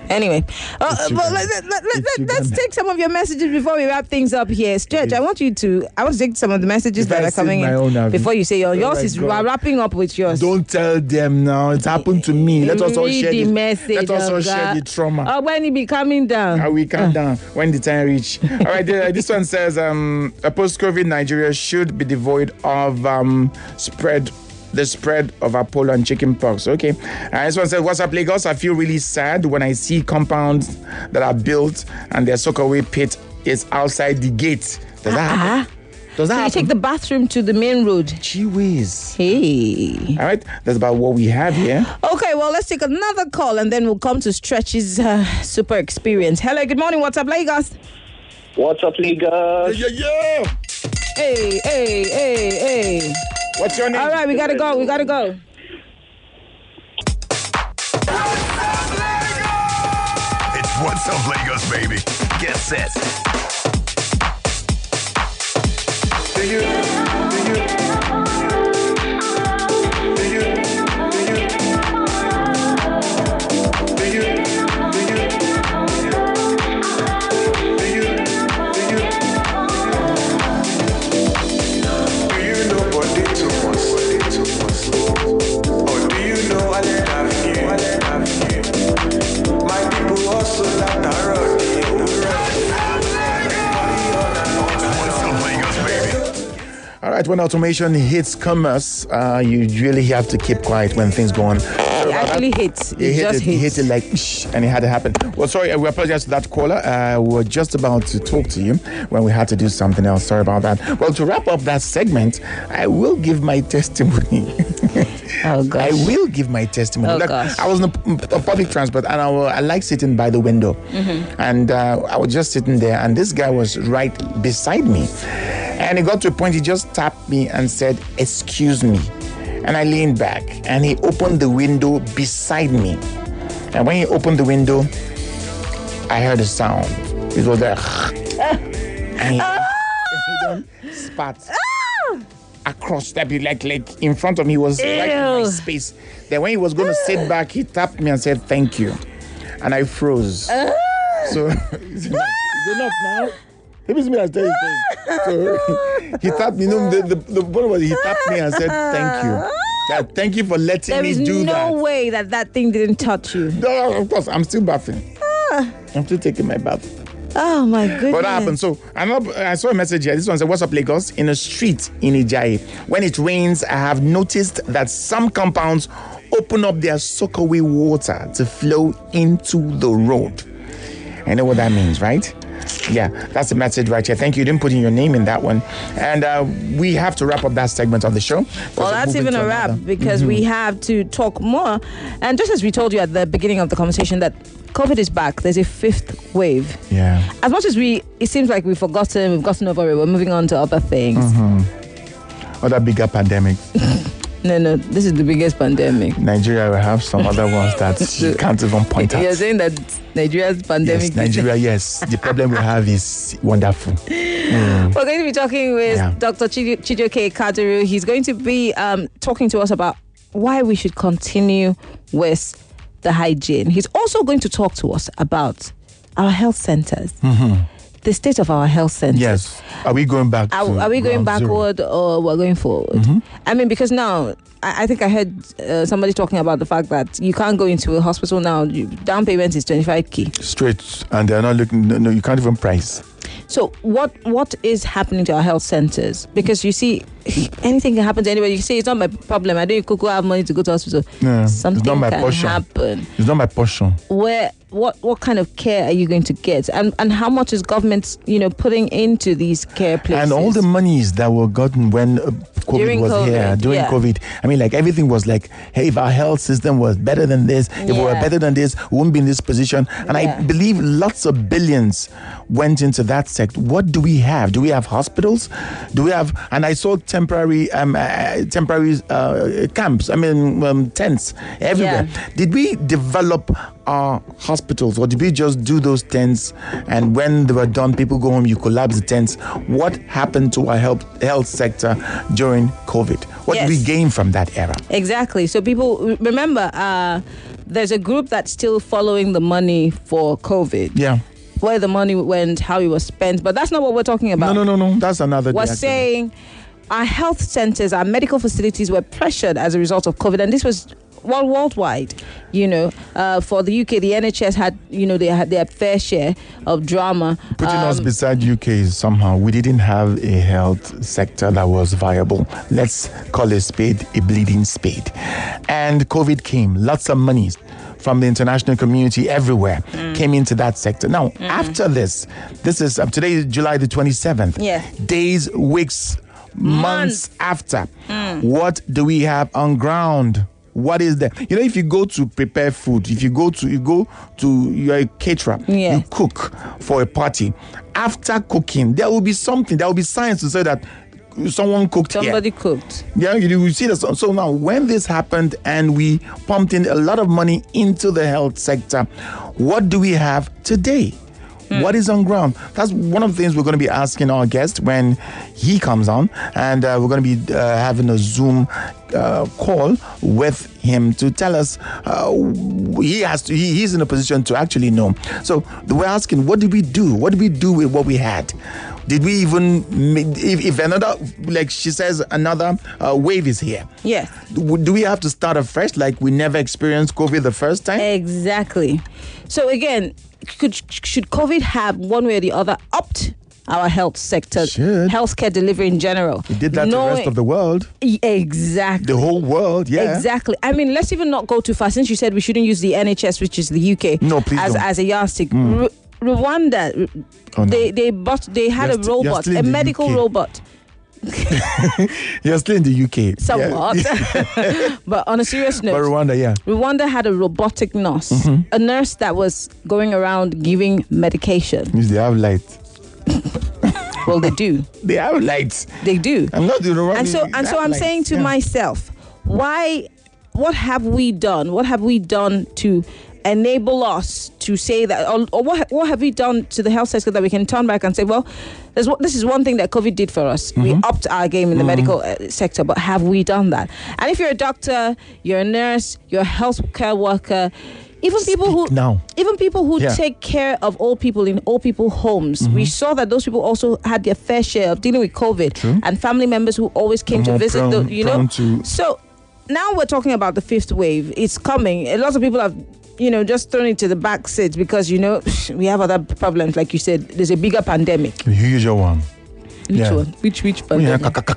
Anyway, let's take some of your messages before we wrap things up here. Stretch, I want to take some of the messages that are coming in before you say yours is wrapping up with yours. Don't tell them now. It happened to me. Let us all share the message. Let us all share the trauma. Oh, when it be coming down. We calm down when the time reach. All right, this one says a post-COVID Nigeria should be devoid of the spread of Apollo and chickenpox. Okay. This one says, what's up, Lagos? I feel really sad when I see compounds that are built and their sockaway pit is outside the gate. Does that happen? Does that happen? You take the bathroom to the main road. Gee whiz. Hey. All right. That's about what we have here. Okay, well, let's take another call and then we'll come to Stretch's super experience. Hello, good morning. What's up, Lagos? What's up, Lagos? Yeah. Hey. What's your name? All right, we gotta go. It's What's Up Lagos, baby. Get set. All right, when automation hits commerce, you really have to keep quiet when things go on. It actually hits. He hit it like, and it had to happen. Well, sorry, we apologize to that caller. We were just about to talk to you when we had to do something else. Sorry about that. Well, to wrap up that segment, I will give my testimony. Oh, gosh. I will give my testimony. Oh, Look, gosh. I was in a public transport, and I like sitting by the window. Mm-hmm. And I was just sitting there, and this guy was right beside me. And it got to a point, he just tapped me and said, "Excuse me." And I leaned back, and he opened the window beside me. And when he opened the window, I heard a sound. It was like, and he then spat across that, like in front of me. He was right in my space. Then when he was going to sit back, he tapped me and said, "Thank you." And I froze. So it's enough now. Let me tell you. So he tapped me. The one was he tapped me and said, "Thank you. Thank you for letting me do that." There is no way that thing didn't touch you. No, of course, I'm still bathing. I'm still taking my bath. Oh my goodness. What happened? So I saw a message here. This one said, "What's up, Lagos?" In a street in Ijayi, when it rains, I have noticed that some compounds open up their soakaway water to flow into the road. I know what that means, right? Yeah, that's the message right here. Thank you. You didn't put in your name in that one. And we have to wrap up that segment of the show. Well, that's even a wrap because we have to talk more. And just as we told you at the beginning of the conversation that COVID is back. There's a fifth wave. Yeah. As much as it seems like we've gotten over it, we're moving on to other things. Other bigger pandemics. No, this is the biggest pandemic. Nigeria will have some other ones that you can't even point out. You're saying that Nigeria's pandemic... Yes, Nigeria, yes. The problem we have is wonderful. We're going to be talking with Dr. Chijioke Kadiru. He's going to be talking to us about why we should continue with the hygiene. He's also going to talk to us about our health centers. The state of our health centers. Yes. Are we going back? Are we going backward or we're going forward? I mean, because now I think I heard somebody talking about the fact that you can't go into a hospital now. Down payment is 25k straight, and they're not looking. No, you can't even price. So what is happening to our health centers? Because you see, anything can happen to anybody. You say it's not my problem. I don't have money to go to hospital. Yeah, something it's not my can portion. happen. It's not my portion. What kind of care are you going to get, and how much is government putting into these care places? And all the monies that were gotten when COVID was here during COVID. I mean, like everything was like, hey, if our health system was better than this, if we were better than this, we wouldn't be in this position. And I believe lots of billions went into that sector. What do we have? Do we have hospitals? Do we have? And I saw temporary camps. I mean, tents everywhere. Did we develop our hospitals, or did we just do those tents and when they were done, people go home, you collapse the tents? What happened to our health sector during COVID? What did we gain from that era? Exactly. So people remember there's a group that's still following the money for COVID. Yeah. Where the money went, how it was spent. But that's not what we're talking about. No. That's another day. We're saying our health centers, our medical facilities were pressured as a result of COVID. And this was worldwide, for the UK, the NHS had, they had their fair share of drama. Putting us beside UK somehow, we didn't have a health sector that was viable. Let's call a spade a bleeding spade. And COVID came, lots of money from the international community everywhere came into that sector. Now, after this is today is July the 27th. Yeah. Days, weeks, months after. What do we have on ground? What is there? If you go to prepare food, if you go to you're a caterer, you cook for a party. After cooking, there will be something. There will be signs to say that someone cooked. Somebody cooked. Yeah, you see that. So now, when this happened and we pumped in a lot of money into the health sector, what do we have today? What is on ground? That's one of the things we're going to be asking our guest when he comes on, and we're going to be having a Zoom call with him to tell us. He's in a position to actually know. So we're asking, what did we do? What did we do with what we had? Did we even, if another, like she says, another wave is here? Yes. Do we have to start afresh like we never experienced COVID the first time? Exactly. So again, should COVID have one way or the other upped our health sector, healthcare delivery in general? It did that to the rest of the world. Exactly. The whole world, yeah. Exactly. I mean, let's even not go too far. Since you said we shouldn't use the NHS, which is the UK, no, please as a yardstick. Rwanda, they had a robot, a medical robot. You're still in the UK. Somewhat. Yeah. But on a serious note, Rwanda had a robotic nurse, a nurse that was going around giving medication. Yes, they have lights. Well, they do. They have lights. They do. I'm not doing wrong. And so I'm saying to myself, what have we done? What have we done to enable us to say that, or what have we done to the health sector that we can turn back and say, well, this is one thing that COVID did for us. We upped our game in the medical sector, but have we done that? And if you're a doctor, you're a nurse, you're a healthcare worker, even people who take care of old people in old people homes, we saw that those people also had their fair share of dealing with COVID, and family members who always came to visit. So now we're talking about the fifth wave. It's coming. A lot of people have just thrown it to the back seat because, we have other problems. Like you said, there's a bigger pandemic. A huge one. Which one? Which pandemic?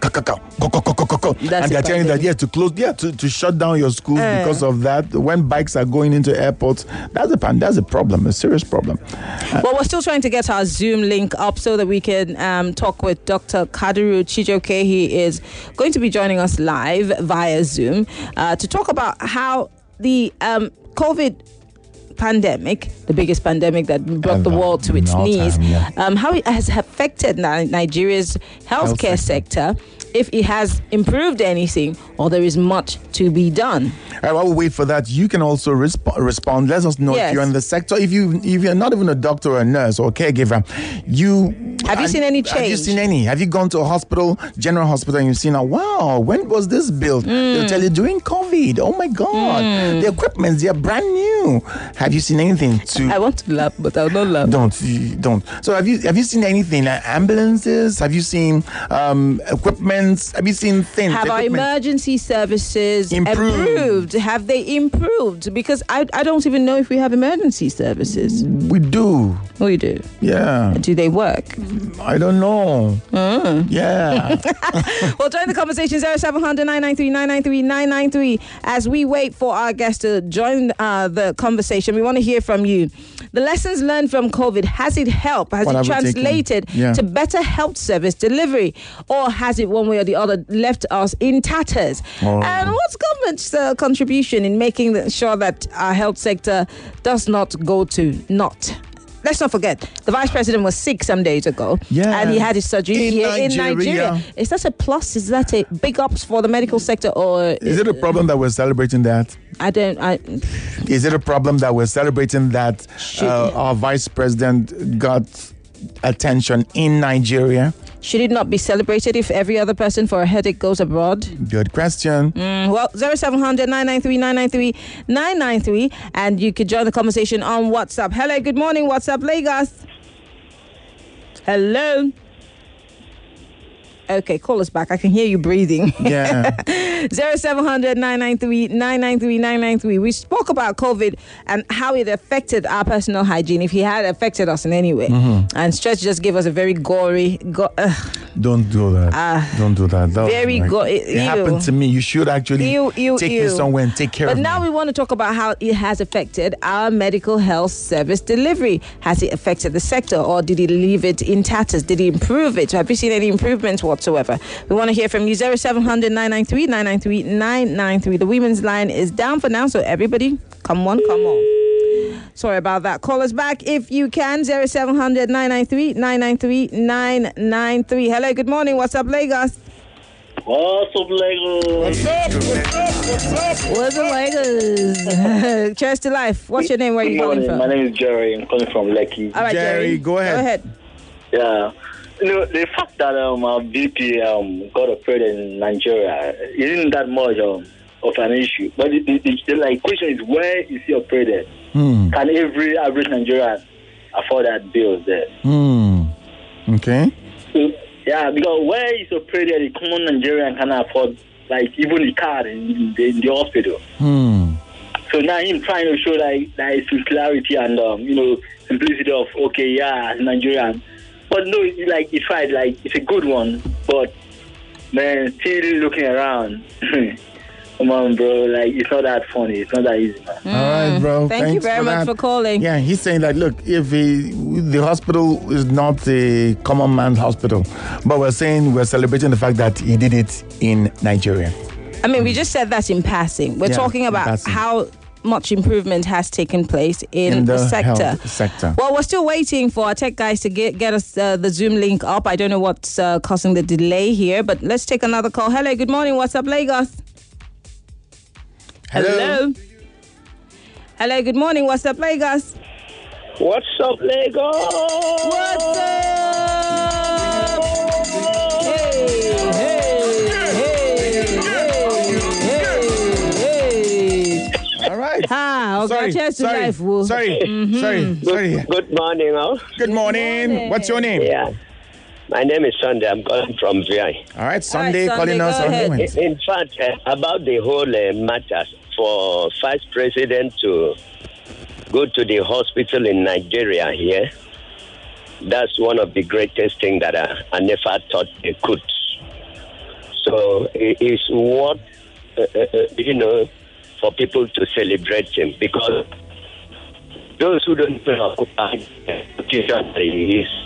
And they're telling you that, to close, to shut down your schools because of that. When bikes are going into airports, that's a problem, a serious problem. Well, we're still trying to get our Zoom link up so that we can talk with Dr. Kadiru Chijioke. He is going to be joining us live via Zoom to talk about how the COVID pandemic, the biggest pandemic that brought the world to its knees, how it has affected Nigeria's healthcare sector, if it has improved anything, or there is much to be done. All right, while we wait for that, you can also respond. Let us know if you're in the sector. If you're not even a doctor or a nurse or a caregiver, have you seen any change? Have you seen any? Have you gone to a hospital, general hospital, and you've seen, wow, when was this built? They'll tell you during COVID. Oh my God, the equipment, they are brand new. Have you seen anything? I want to laugh, but I'll not laugh. Don't. So have you seen anything like ambulances? Have you seen equipment? Have you seen things? Have our emergency services improved? Have they improved? Because I don't even know if we have emergency services. We do. We do? Yeah. Do they work? I don't know. Yeah. Well, join the conversation 0700 993 993 993 as we wait for our guest to join the conversation. We want to hear from you. The lessons learned from COVID, has it helped? Has it translated to better health service delivery? Or has it one way or the other left us in tatters? And what's government's contribution in making sure that our health sector does not go to naught? Let's not forget, the vice president was sick some days ago, and he had his surgery here in Nigeria. Is that a plus? Is that a big ups for the medical sector, or is it a problem that we're celebrating that? Is it a problem that we're celebrating that our vice president got attention in Nigeria? Should it not be celebrated if every other person for a headache goes abroad? Good question. Well, 0700 993 993 993, and you could join the conversation on WhatsApp. Hello, good morning, WhatsApp Lagos. Hello. Okay, call us back. I can hear you breathing. Yeah. 0700 993 993 993. We spoke about COVID and how it affected our personal hygiene, if it had affected us in any way. And Stretch just gave us a very gory... Don't do that. Don't do that. Very gory. It happened to me. You should actually take me somewhere and take care of But me. now we want to talk about how it has affected our medical health service delivery. Has it affected the sector, or did it leave it in tatters? Did it improve it? Have you seen any improvements whatsoever? We want to hear from you. 0700 993 993 993. The women's line is down for now, so everybody, come on. Sorry about that. Call us back if you can. 0700 993 993 993. Hello, good morning. What's up, Lagos? What's up, Lagos? What's up, Lagos? Cheers to life. What's your name? Where are you calling from? My name is Jerry. I'm calling from Lekki. All right, Jerry, go ahead. Yeah. The fact that our VP got operated in Nigeria isn't that much of an issue. But the question is, where is he operated? Can every average Nigerian afford that bill there? Okay. So, yeah, because where he's operated, a common Nigerian can afford, even the card in the hospital. So now him trying to show that clarity and simplicity of Nigerian. But no, he tried, it's a good one, but man, still looking around. Come on, bro, it's not that funny. It's not that easy, man. All right, bro. Thank you very much for calling. Yeah, he's saying that, look, if the hospital is not a common man's hospital, but we're celebrating the fact that he did it in Nigeria. I mean, we just said that in passing. We're talking about how much improvement has taken place in the sector. Health sector. Well, we're still waiting for our tech guys to get us the Zoom link up. I don't know what's causing the delay here, but let's take another call. Hello, good morning. What's up, Lagos? Hello. Hello, good morning. What's up, Lagos? What's up, Lagos? What's up? Hey. All right. Okay, cheers to life. Sorry. Good morning, all. Good morning. What's your name? Yeah. My name is Sunday. I'm calling from VI. All right, Sunday, calling us on the wind. In fact, about the whole matter for Vice President to go to the hospital in Nigeria here, that's one of the greatest things that I never thought they could. So it is what, for people to celebrate him, because those who don't occupy the position that he is.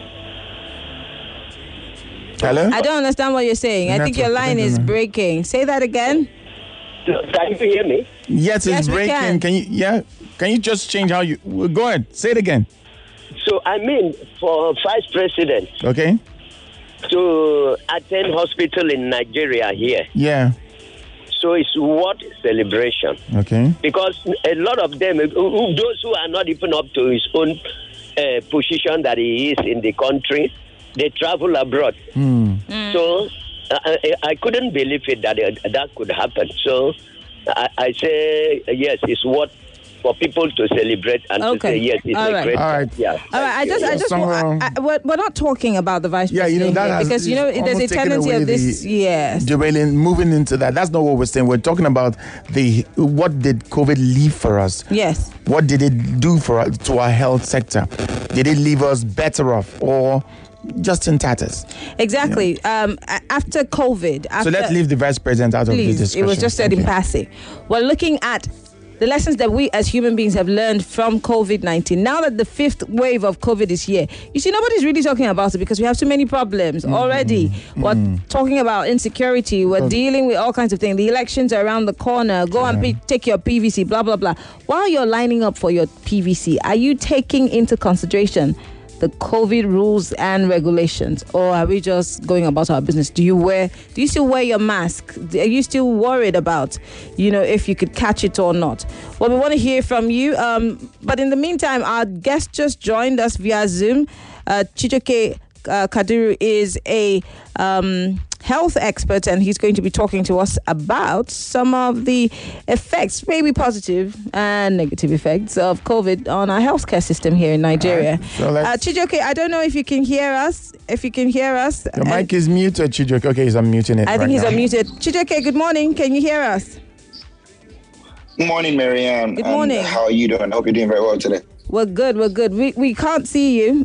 Hello? I don't understand what you're saying. I think your line is breaking. Say that again. Can you hear me? Yes, it's breaking. Can you just change how you... Go ahead. Say it again. So, I mean, for Vice President... Okay. To attend hospital in Nigeria here. Yeah. So it's what celebration. Okay. Because a lot of them, those who are not even up to his own position that he is in the country, they travel abroad. So I couldn't believe it that could happen. So I say, yes, it's what for people to celebrate and to say, yes, it's a great... All right. Yeah. All right. We're not talking about the vice president here, because, there's a tendency of this... Yes. Derailing, moving into that. That's not what we're saying. We're talking about what did COVID leave for us? Yes. What did it do to our health sector? Did it leave us better off or just in tatters? Exactly. Yeah. After COVID... so let's leave the vice president out of the discussion. It was just said in passing. We're looking at the lessons that we as human beings have learned from COVID-19. Now that the fifth wave of COVID is here, you see, nobody's really talking about it because we have too many problems already. We're talking about insecurity. We're dealing with all kinds of things. The elections are around the corner. Go and take your PVC, blah, blah, blah. While you're lining up for your PVC, are you taking into consideration the COVID rules and regulations, or are we just going about our business? Do you still wear your mask? Are you still worried about, if you could catch it or not? Well, we want to hear from you. But in the meantime, our guest just joined us via Zoom, Chijoke Kadiru is a health expert, and he's going to be talking to us about some of the effects, maybe positive and negative effects of COVID on our healthcare system here in Nigeria. Right. So Chijioke, I don't know if you can hear us. Your mic is muted, Chijioke. Okay, he's unmuting it. I think he's unmuted. Chijioke, good morning. Can you hear us? Good morning, Marianne. Good morning. How are you doing? I hope you're doing very well today. We're good. We can't see you.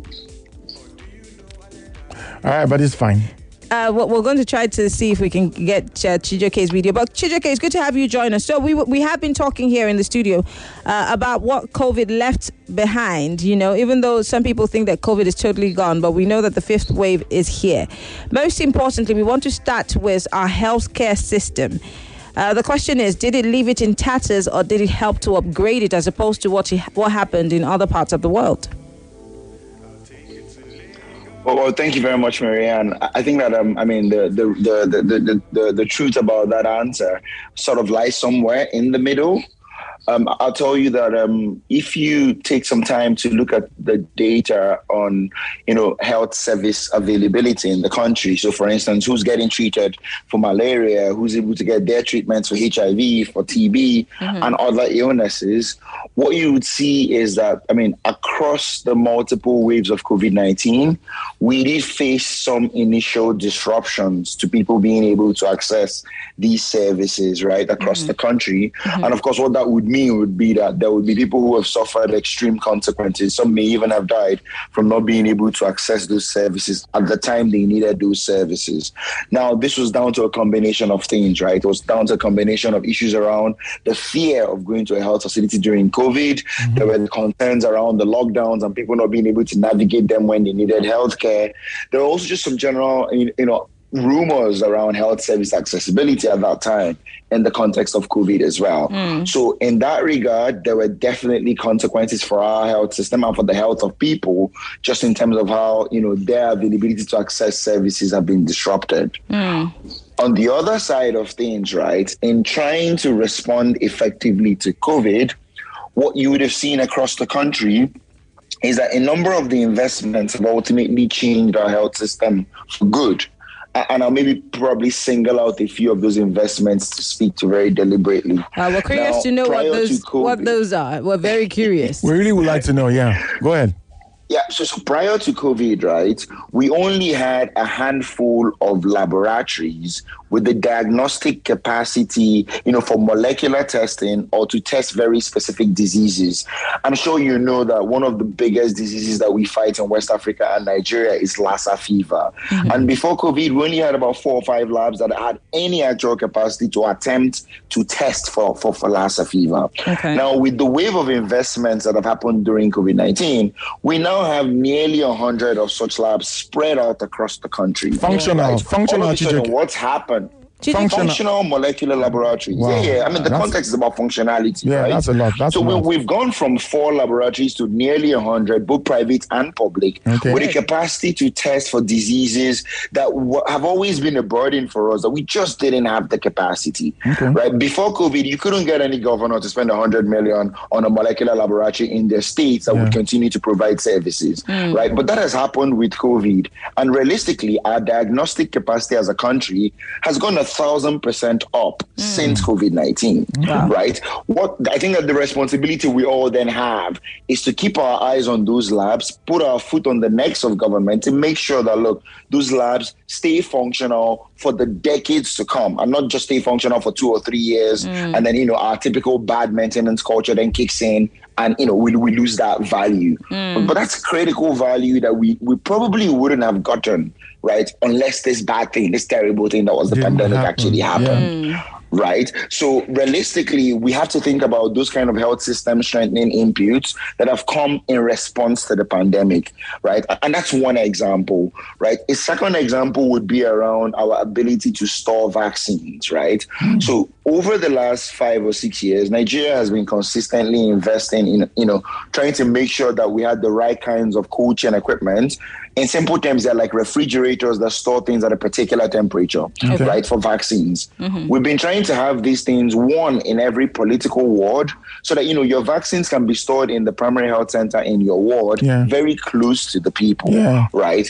All right, but it's fine. We're going to try to see if we can get Chijioke's video. But Chijioke, it's good to have you join us. So we have been talking here in the studio about what COVID left behind, even though some people think that COVID is totally gone, but we know that the fifth wave is here. Most importantly, we want to start with our healthcare system. The question is, did it leave it in tatters, or did it help to upgrade it as opposed to what happened in other parts of the world? Well, thank you very much, Marianne. I think that the truth about that answer sort of lies somewhere in the middle. I'll tell you that if you take some time to look at the data on, health service availability in the country. So, for instance, who's getting treated for malaria, who's able to get their treatments for HIV, for TB, and other illnesses, what you would see is that, across the multiple waves of COVID-19, we did face some initial disruptions to people being able to access these services, right, across the country. And of course, what that would mean would be that there would be people who have suffered extreme consequences. Some may even have died from not being able to access those services at the time they needed those services. Now, this was down to a combination of things, right? It was down to a combination of issues around the fear of going to a health facility during COVID. There were concerns around the lockdowns and people not being able to navigate them when they needed healthcare. There were also just some general, rumors around health service accessibility at that time in the context of COVID as well. So in that regard, there were definitely consequences for our health system and for the health of people, just in terms of how, their availability to access services have been disrupted. On the other side of things, right, in trying to respond effectively to COVID, what you would have seen across the country is that a number of the investments have ultimately changed our health system for good. And I'll probably single out a few of those investments to speak to very deliberately. We're curious to know what those are. We're very curious. We really would like to know, yeah. Go ahead. Yeah, so prior to COVID, right, we only had a handful of laboratories with the diagnostic capacity, for molecular testing or to test very specific diseases. I'm sure you know that one of the biggest diseases that we fight in West Africa and Nigeria is Lassa fever. And before COVID, we only had about 4 or 5 labs that had any actual capacity to attempt to test for Lassa fever. Okay. Now, with the wave of investments that have happened during COVID-19, we now have nearly 100 of such labs spread out across the country. Functional. What's happened? Functional molecular laboratories. Wow. Yeah. The context is about functionality. Yeah, right? That's a lot. We've gone from 4 laboratories to nearly 100, both private and public, with a capacity to test for diseases that have always been a burden for us, that we just didn't have the capacity. Right? Before COVID, you couldn't get any governor to spend 100 million on a molecular laboratory in their states that would continue to provide services. Right? But that has happened with COVID. And realistically, our diagnostic capacity as a country has gone 1,000% up since COVID-19, right? What I think that the responsibility we all then have is to keep our eyes on those labs, put our foot on the necks of government to make sure that, look, those labs stay functional for the decades to come and not just stay functional for 2 or 3 years. And then, our typical bad maintenance culture then kicks in and, we lose that value. But that's critical value that we probably wouldn't have gotten, right, unless this bad thing, this terrible thing that was the pandemic actually happened. Right? So realistically, we have to think about those kind of health system strengthening inputs that have come in response to the pandemic, right? And that's one example, right? A second example would be around our ability to store vaccines, right? So over the last 5 or 6 years, Nigeria has been consistently investing in, trying to make sure that we had the right kinds of cold chain equipment. In simple terms, they're like refrigerators that store things at a particular temperature, right, for vaccines. We've been trying to have these things, one, in every political ward, so that, your vaccines can be stored in the primary health center in your ward, very close to the people, right?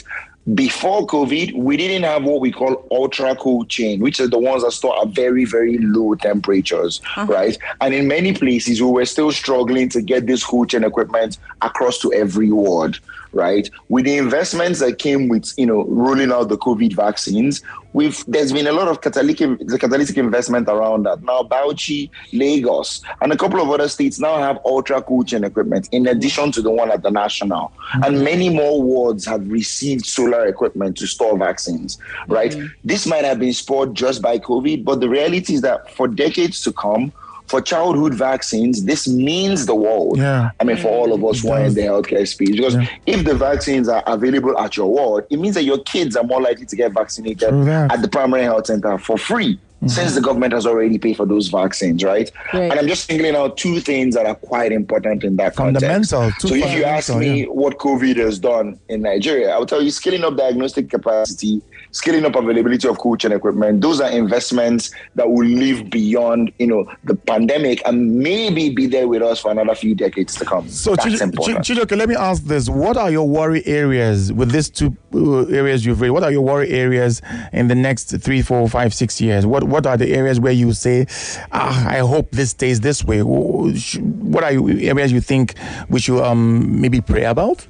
before COVID, we didn't have what we call ultra cold chain, which are the ones that store at very, very low temperatures, right? And in many places, we were still struggling to get this cold chain equipment across to every ward, right? With the investments that came with, rolling out the COVID vaccines, there's been a lot of catalytic investment around that. Now, Bauchi, Lagos, and a couple of other states now have ultra cold chain equipment in addition to the one at the national. And many more wards have received solar equipment to store vaccines, right? This might have been spurred just by COVID, but the reality is that for decades to come, for childhood vaccines, this means the world. Yeah. I mean, for all of us who are in the healthcare space, because if the vaccines are available at your ward, it means that your kids are more likely to get vaccinated at the primary health center for free. Since the government has already paid for those vaccines, right? And I'm just singling out two things that are quite important in that context. So if you ask me what COVID has done in Nigeria, I will tell you scaling up diagnostic capacity, scaling up availability of cold chain equipment. Those are investments that will live beyond, the pandemic and maybe be there with us for another few decades to come. So Chijioke, let me ask this. What are your worry areas with these two areas you've raised? What are your worry areas in the next 3, 4, 5, 6 years? What are the areas where you say, I hope this stays this way? What are areas you think we should maybe pray about?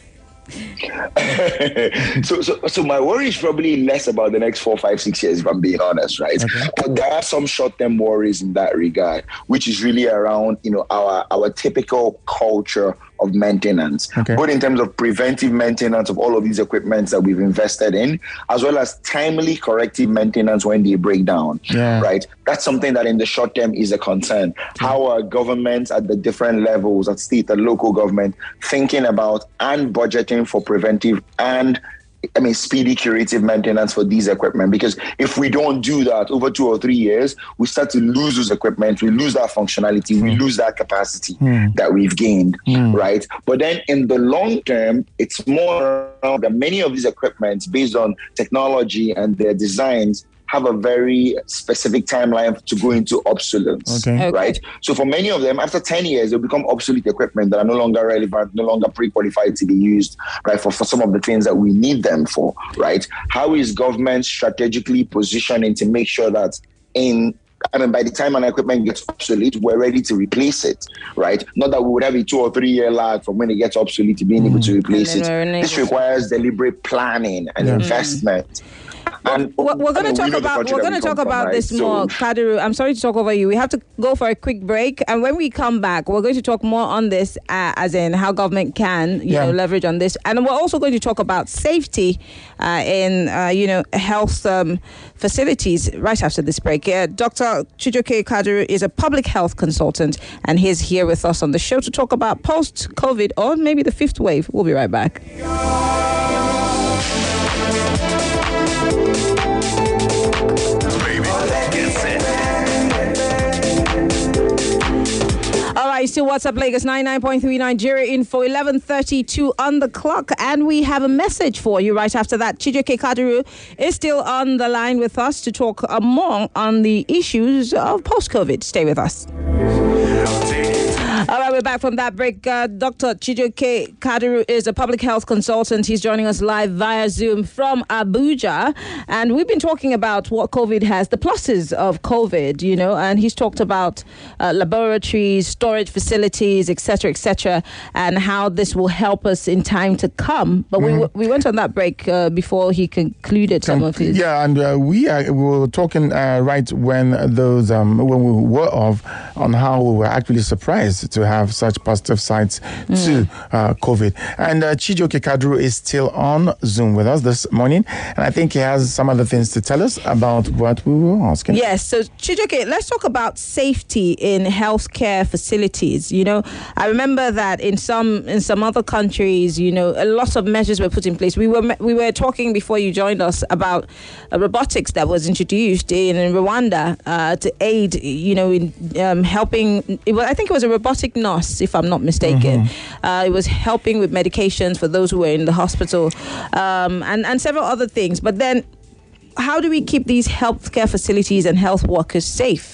So my worry is probably less about the next 4, 5, 6 years, if I'm being honest, right? But there are some short-term worries in that regard, which is really around, our typical culture of maintenance, both in terms of preventive maintenance of all of these equipments that we've invested in, as well as timely corrective maintenance when they break down, right? That's something that in the short term is a concern. How are governments at the different levels, at state and local government, thinking about and budgeting for preventive and speedy curative maintenance for these equipment? Because if we don't do that over 2 or 3 years, we start to lose those equipment, we lose that functionality, we lose that capacity that we've gained, right? But then in the long term, it's more around that many of these equipments, based on technology and their designs, have a very specific timeline to go into obsolescence, right? So for many of them, after 10 years, they'll become obsolete equipment that are no longer relevant, no longer pre-qualified to be used, right, for some of the things that we need them for, right? How is government strategically positioning to make sure that by the time an equipment gets obsolete, we're ready to replace it, right? Not that we would have a 2 or 3 year lag from when it gets obsolete to being able to replace it. This requires deliberate planning and investment. And we're going to talk about this more, Kadiru. I'm sorry to talk over you. We have to go for a quick break, and when we come back, we're going to talk more on this, as in how government can, leverage on this, and we're also going to talk about safety in health facilities right after this break. Dr. Chijioke Kadiru is a public health consultant, and he's here with us on the show to talk about post-COVID or maybe the fifth wave. We'll be right back. All right, still WhatsApp Lagos 99.3 Nigeria info 11:32 on the clock, and we have a message for you right after that. Chijioke Kadiru is still on the line with us to talk more on the issues of post-COVID. Stay with us. All right, we're back from that break. Dr. Chijioke Kadiru is a public health consultant. He's joining us live via Zoom from Abuja. And we've been talking about what COVID has, the pluses of COVID, and he's talked about laboratories, storage facilities, et cetera, and how this will help us in time to come. But we went on that break before he concluded some of his... Yeah, and we were talking right when those, when we were on how we were actually surprised to have such positive sides to COVID. And Chijioke Kadiru is still on Zoom with us this morning, and I think he has some other things to tell us about what we were asking. Yes, so Chijioke, let's talk about safety in healthcare facilities. I remember that in some other countries, a lot of measures were put in place. We were talking before you joined us about robotics that was introduced in Rwanda to aid, in helping. I think it was a robotic nurse, if I'm not mistaken. It was helping with medications for those who were in the hospital, and several other things. But then, how do we keep these healthcare facilities and health workers safe?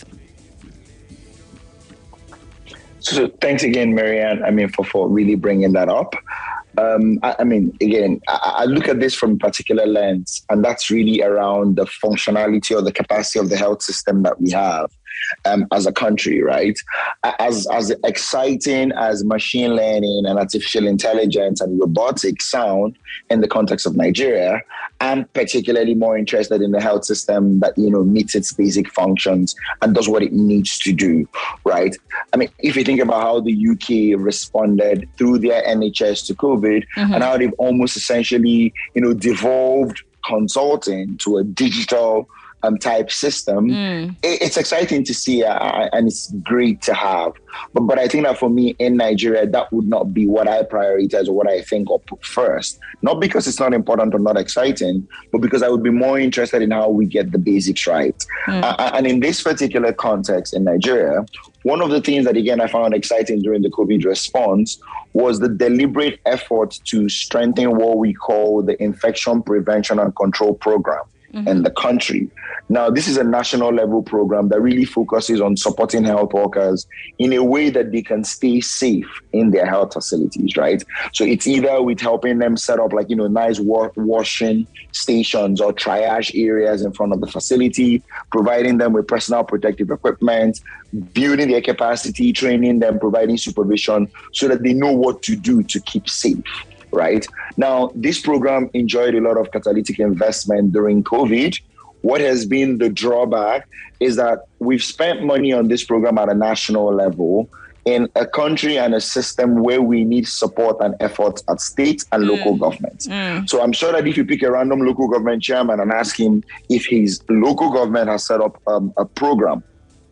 So thanks again, Marianne, for really bringing that up. I mean, again, I look at this from a particular lens, and that's really around the functionality or the capacity of the health system that we have as a country, right? As exciting as machine learning and artificial intelligence and robotics sound in the context of Nigeria, I'm particularly more interested in the health system that, meets its basic functions and does what it needs to do, right? I mean, if you think about how the UK responded through their NHS to COVID and how they've almost essentially, devolved consulting to a digital type system, it's exciting to see and it's great to have. But I think that for me in Nigeria, that would not be what I prioritize or what I think or put first. Not because it's not important or not exciting, but because I would be more interested in how we get the basics right. And in this particular context in Nigeria, one of the things that, again, I found exciting during the COVID response was the deliberate effort to strengthen what we call the Infection Prevention and Control Program in the country. Now, this is a national level program that really focuses on supporting health workers in a way that they can stay safe in their health facilities, right? So it's either with helping them set up nice washing stations or triage areas in front of the facility, providing them with personal protective equipment, building their capacity, training them, providing supervision so that they know what to do to keep safe. Right now, this program enjoyed a lot of catalytic investment during COVID. What has been the drawback is that we've spent money on this program at a national level in a country and a system where we need support and effort at state and local governments. So I'm sure that if you pick a random local government chairman and ask him if his local government has set up a program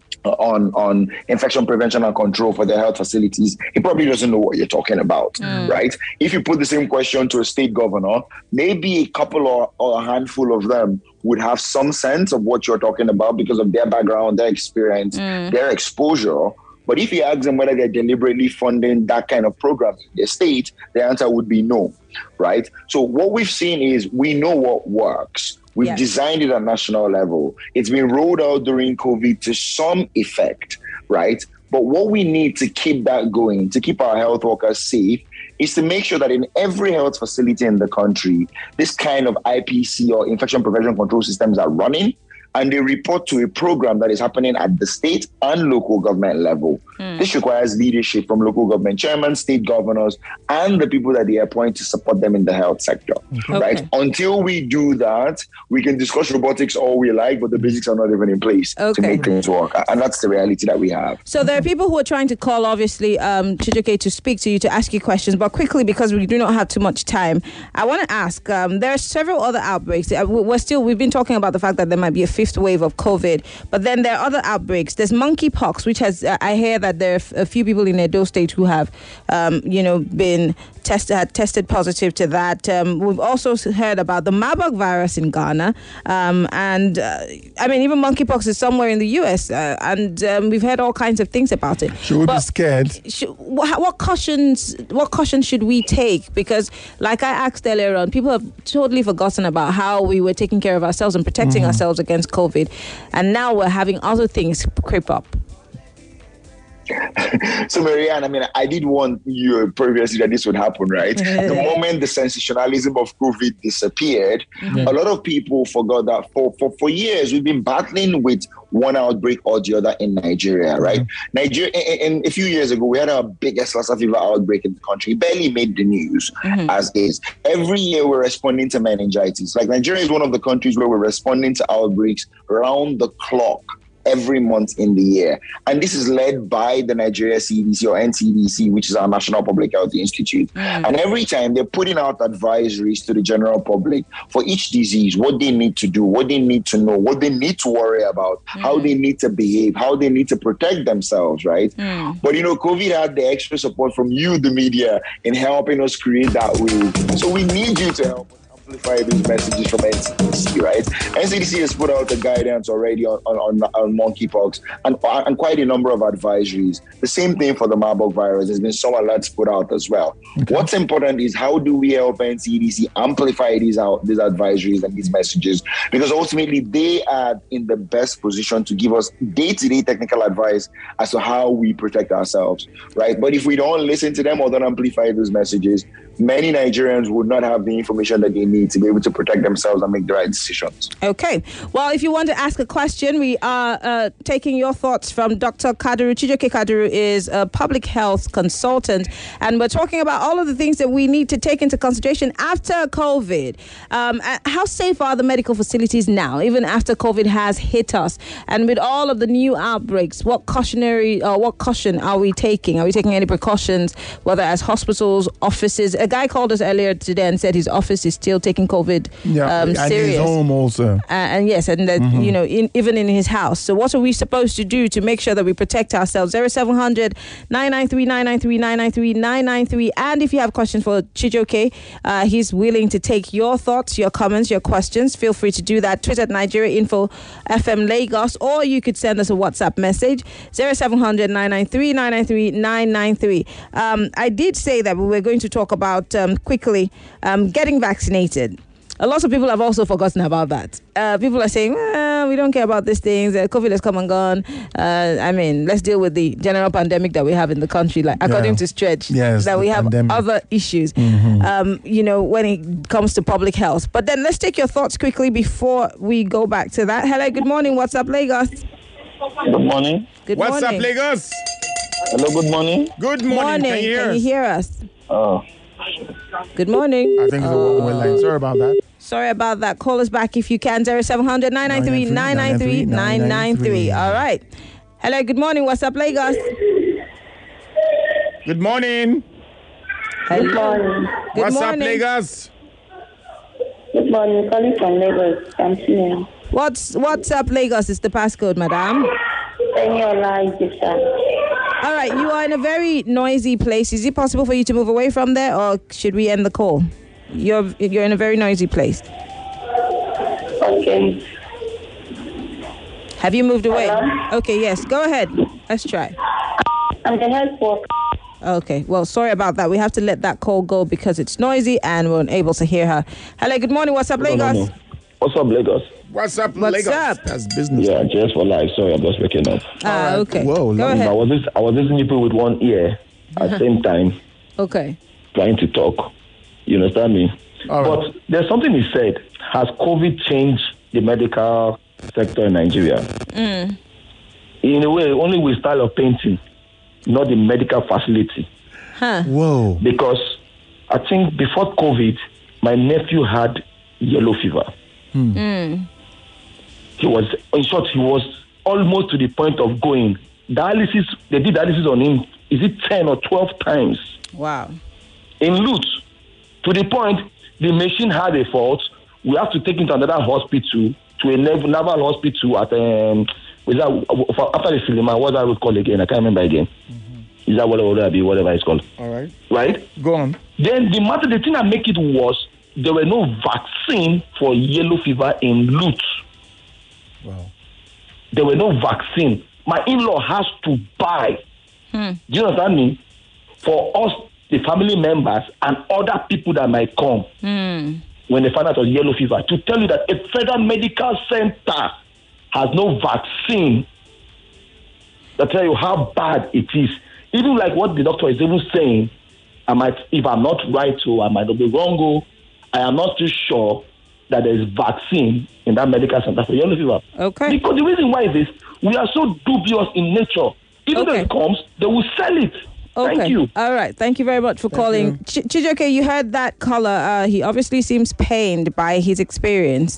on infection prevention and control for their health facilities, he probably doesn't know what you're talking about, right? If you put the same question to a state governor, maybe a couple or a handful of them would have some sense of what you're talking about because of their background, their experience, their exposure. But if you ask them whether they're deliberately funding that kind of program in their state, the answer would be no, right? So what we've seen is we know what works. We've designed it at national level. It's been rolled out during COVID to some effect, right? But what we need to keep that going, to keep our health workers safe, is to make sure that in every health facility in the country, this kind of IPC or infection prevention control systems are running, and they report to a program that is happening at the state and local government level. This requires leadership from local government chairmen, state governors, and the people that they appoint to support them in the health sector, right? Until we do that, we can discuss robotics all we like, but the basics are not even in place to make things work. And that's the reality that we have. So there are people who are trying to call, obviously, Chijioke, to speak to you, to ask you questions. But quickly, because we do not have too much time, I want to ask, there are several other outbreaks. We've been talking about the fact that there might be a fifth wave of COVID, but then there are other outbreaks. There's monkeypox, which has, I hear that there are a few people in Edo State who have, been tested positive to that. We've also heard about the Marburg virus in Ghana, and even monkeypox is somewhere in the US, and we've heard all kinds of things about it. Should we be scared? What cautions should we take? Because, like I asked earlier on, people have totally forgotten about how we were taking care of ourselves and protecting ourselves against COVID, and now we're having other things creep up. So, Marianne, I did warn you previously that this would happen, right? The moment the sensationalism of COVID disappeared, a lot of people forgot that for years we've been battling with one outbreak or the other in Nigeria, right? Nigeria, a few years ago, we had our biggest Lassa fever outbreak in the country. It barely made the news, as is. Every year we're responding to meningitis. Like, Nigeria is one of the countries where we're responding to outbreaks around the clock, every month in the year. And this is led by the Nigeria CDC or NCDC, which is our National Public Health Institute. And every time they're putting out advisories to the general public for each disease, what they need to do, what they need to know, what they need to worry about, how they need to behave, how they need to protect themselves, right? But, COVID had the extra support from you, the media, in helping us create that wave. So we need you to help us amplify these messages from NCDC, right? NCDC has put out the guidance already on monkeypox and quite a number of advisories. The same thing for the Marburg virus. There's been some alerts put out as well. What's important is how do we help NCDC amplify these advisories and these messages? Because ultimately they are in the best position to give us day-to-day technical advice as to how we protect ourselves, right? But if we don't listen to them or don't amplify those messages, many Nigerians would not have the information that they need to be able to protect themselves and make the right decisions. Okay. Well, if you want to ask a question, we are taking your thoughts from Dr. Kadiru. Chijioke Kadiru is a public health consultant, and we're talking about all of the things that we need to take into consideration after COVID. How safe are the medical facilities now, even after COVID has hit us? And with all of the new outbreaks, what caution are we taking? Are we taking any precautions, whether as hospitals, offices? A guy called us earlier today and said his office is still taking COVID and serious. his home also. And yes, and that, even in his house. So what are we supposed to do to make sure that we protect ourselves? 0700 993 993 993 993. And if you have questions for Chijioke, he's willing to take your thoughts, your comments, your questions. Feel free to do that. Tweet at Nigeria Info FM Lagos, or you could send us a WhatsApp message 0700 993 993 993. I did say that we were going to talk about quickly getting vaccinated. A lot of people have also forgotten about that. People are saying, we don't care about these things. COVID has come and gone. Let's deal with the general pandemic that we have in the country, like according to Stretch, that we have other issues, when it comes to public health. But then let's take your thoughts quickly before we go back to that. Hello, good morning. What's up, Lagos? Good morning. Good What's morning. up, Lagos? Hello, good morning. Good morning. Can you hear us? Oh. Good morning. I think it's a one-way line. Sorry about that. Sorry about that. Call us back if you can. 0700 993 993 993. All right. Hello, good morning. What's up, Lagos? Good morning. Hello. Good morning. What's morning. up, Lagos? Good morning. Calling from Lagos. I'm Tina. What's up, Lagos? It's the passcode, madam. Eniola Ijesa. All right. You are in a very noisy place. Is it possible for you to move away from there, or should we end the call? You're in a very noisy place. Okay. Have you moved away? Hello? Okay, yes. Go ahead. Let's try. I'm the health worker. Okay. Well, sorry about that. We have to let that call go because it's noisy and we're unable to hear her. Hello, good morning. What's up, Lagos? What's up, Lagos? What's up, What's Lagos? up? That's business. Yeah, just for life. Sorry, I'm just waking up. Okay. Whoa, Go lovely. ahead. I was listening to people with one ear at the same time, Okay. trying to talk. You understand me? All right. But there's something he said. Has COVID changed the medical sector in Nigeria? In a way, only with style of painting, not the medical facility. Whoa. Because I think before COVID, my nephew had yellow fever. He was almost to the point of going. Dialysis, they did dialysis on him, is it 10 or 12 times? Wow. In Lut, to the point, the machine had a fault. We have to take him to another hospital, to a naval hospital at, after the cinema, what's that road called again? I can't remember again. Is that whatever it's called? All right. Right? Go on. Then the thing that make it worse, there were no vaccine for yellow fever in Lut. Wow. There were no vaccine. My in-law has to buy. Do you understand me? For us, the family members and other people that might come when they find out of yellow fever, to tell you that a federal medical center has no vaccine. That tell you how bad it is. Even like what the doctor is even saying, if I'm not right, I might be wrong. I am not too sure that there is vaccine in that medical center for yellow fever. Okay. Because the reason why is this, we are so dubious in nature. Even though it comes, they will sell it. Okay. Thank you. All right. Thank you very much for calling. Chijioke, you heard that caller. He obviously seems pained by his experience.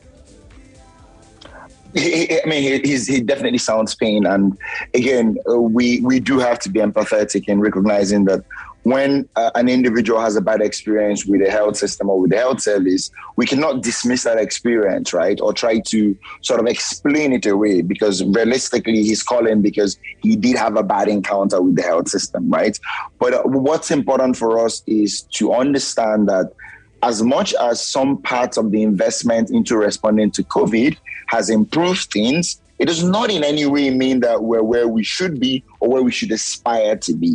He definitely sounds pain. And again, we do have to be empathetic in recognizing that when an individual has a bad experience with the health system or with the health service, we cannot dismiss that experience, right? Or try to sort of explain it away, because realistically, he's calling because he did have a bad encounter with the health system, right? But what's important for us is to understand that as much as some parts of the investment into responding to COVID has improved things, it does not in any way mean that we're where we should be or where we should aspire to be.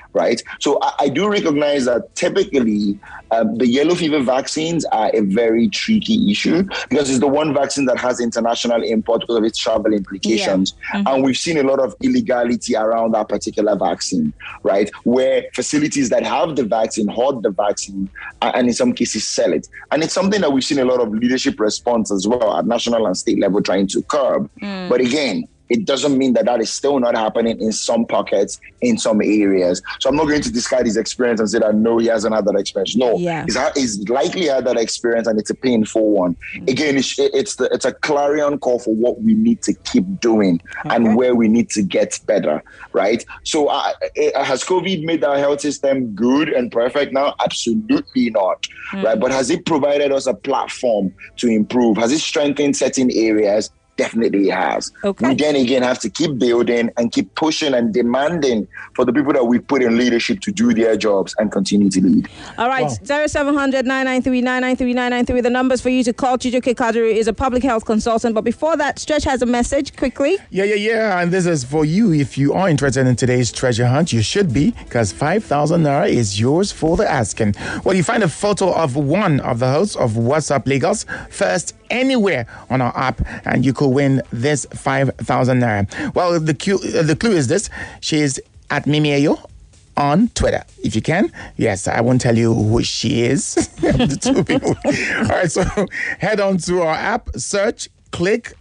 right? So I do recognize that typically the yellow fever vaccines are a very tricky issue because it's the one vaccine that has international import because of its travel implications. Yeah. And we've seen a lot of illegality around that particular vaccine, right? Where facilities that have the vaccine hoard the vaccine and in some cases sell it. And it's something that we've seen a lot of leadership response as well at national and state level trying to curb. But again, it doesn't mean that is still not happening in some pockets, in some areas. So I'm not going to discard his experience and say that, no, he hasn't had that experience. No, he's likely had that experience and it's a painful one. Again, it's a clarion call for what we need to keep doing and where we need to get better, right? So has COVID made our health system good and perfect now? Absolutely not, right? But has it provided us a platform to improve? Has it strengthened certain areas? Definitely has. We then again have to keep building and keep pushing and demanding for the people that we put in leadership to do their jobs and continue to lead. All right, 0700 993 993 993. The numbers for you to call. Chijioke Kadiru is a public health consultant. But before that, Stretch has a message quickly. Yeah. And this is for you. If you are interested in today's treasure hunt, you should be, because 5,000 Naira is yours for the asking. Well, you find a photo of one of the hosts of WhatsApp Lagos first anywhere on our app, and you could win this 5,000 Naira. Well, the clue is this. She is at Mimi Ayo on Twitter. If you can, yes, I won't tell you who she is. The two people. All right, so head on to our app, search, click.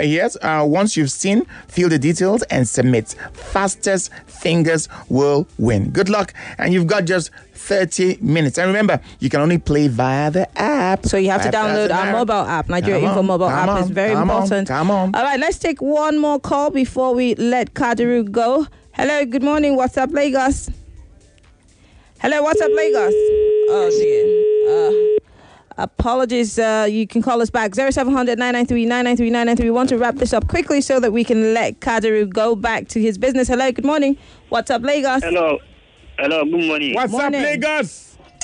Once you've seen, fill the details and submit. Fastest fingers will win. Good luck, and you've got just 30 minutes. And remember, you can only play via the app. So you have to download our mobile app. Nigeria Info mobile app is very important. Come on. All right, let's take one more call before we let Kadiru go. Hello, good morning. What's up, Lagos? Hello, what's up, Lagos? Oh, dear. Apologies. You can call us back. 0700 993 993 993. We want to wrap this up quickly so that we can let Kadiru go back to his business. Hello, good morning. What's up, Lagos? Hello, good morning. What's up, Lagos?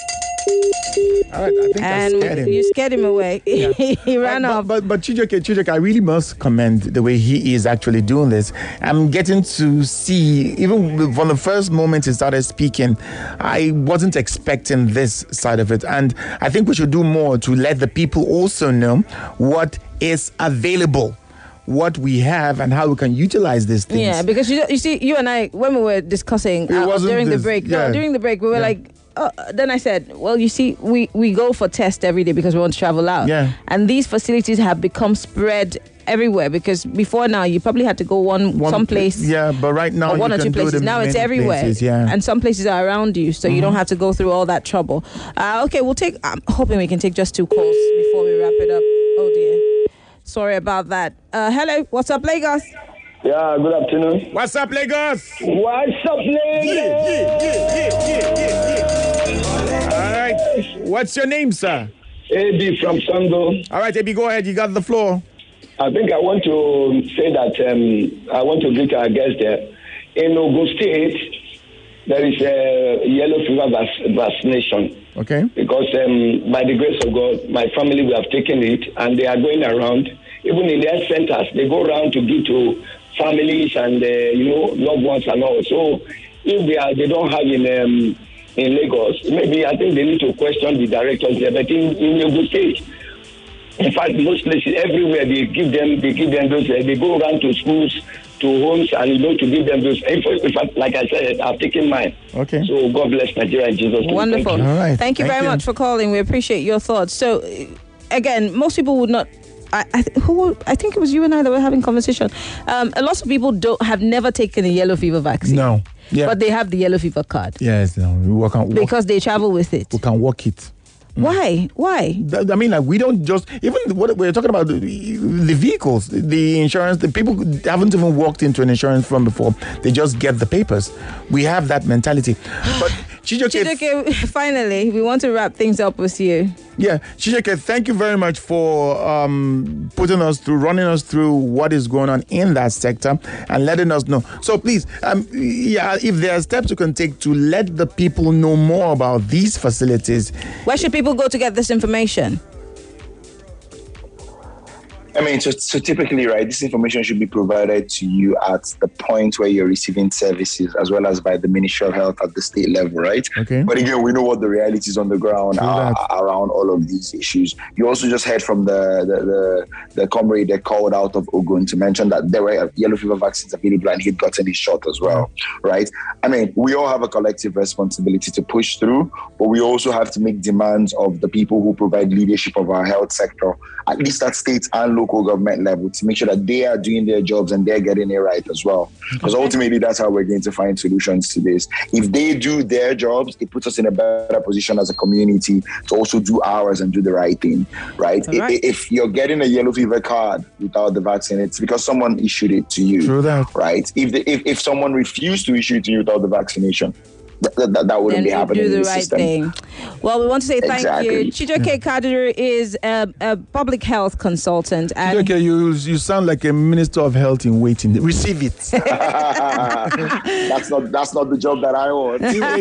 All right, I think I scared him. You scared him away. Yeah. He ran off. But Chijioke, I really must commend the way he is actually doing this. I'm getting to see, even from the first moment he started speaking, I wasn't expecting this side of it. And I think we should do more to let the people also know what is available, what we have, and how we can utilize these things. Yeah, because you see, you and I, when we were discussing during the break, we were like, then I said, well, you see, we go for tests every day because we want to travel out. Yeah. And these facilities have become spread everywhere, because before now you probably had to go some place. Yeah, but right now one or two places. Now it's everywhere. Places, yeah. And some places are around you, so you don't have to go through all that trouble. Okay, I'm hoping we can take just two calls before we wrap it up. Oh dear. Sorry about that. Hello, what's up, Lagos? Yeah, good afternoon. What's up, Lagos? What's up, Lagos? All right. What's your name, sir? AB from Sango. All right, AB, go ahead. You got the floor. I think I want to say that I want to greet our guest there. In Ogun State, there is a yellow fever vaccination. Okay. Because by the grace of God, my family, we have taken it, and they are going around. Even in the health centers, they go around to give to families and loved ones and all. So if they don't have in Lagos, maybe I think they need to question the directors there. But in Ogun State, in fact, most places everywhere they give them those. They go around to schools, to homes, and to give them those. In fact, like I said, I've taken mine. Okay. So God bless Nigeria and Jesus. Wonderful. Thank you. All right. Thank you very much for calling. We appreciate your thoughts. So, again, most people would not. I think it was you and I that were having conversation. A lot of people have never taken a yellow fever vaccine. No. Yeah. But they have the yellow fever card. Yes. No. Because they travel with it. We can walk it. Why? I mean, like, we don't just, even what we're talking about, the vehicles, the insurance, the people haven't even walked into an insurance firm before. They just get the papers. We have that mentality. But Chijioke, finally, we want to wrap things up with you. Yeah, Chijioke, thank you very much for running us through what is going on in that sector and letting us know. So please, if there are steps you can take to let the people know more about these facilities. Where should people go to get this information? I mean, so typically, right, this information should be provided to you at the point where you're receiving services, as well as by the Ministry of Health at the state level, right? Okay. But again, we know what the realities on the ground are around all of these issues. You also just heard from the comrade that called out of Ogun to mention that there were yellow fever vaccines available and he'd gotten his shot as well, right? I mean, we all have a collective responsibility to push through, but we also have to make demands of the people who provide leadership of our health sector, at least at state and local government level, to make sure that they are doing their jobs and they're getting it right as well. Because ultimately, that's how we're going to find solutions to this. If they do their jobs, it puts us in a better position as a community to also do ours and do the right thing, right? If you're getting a yellow fever card without the vaccine, it's because someone issued it to you, True that. right? If someone refused to issue it to you without the vaccination, that wouldn't be happening. Do the in the right system. thing. Well, we want to say thank Exactly. you. Chijoke Kadiri is a public health consultant. And Okay, you sound like a minister of health in waiting. Receive it. That's not the job that I want.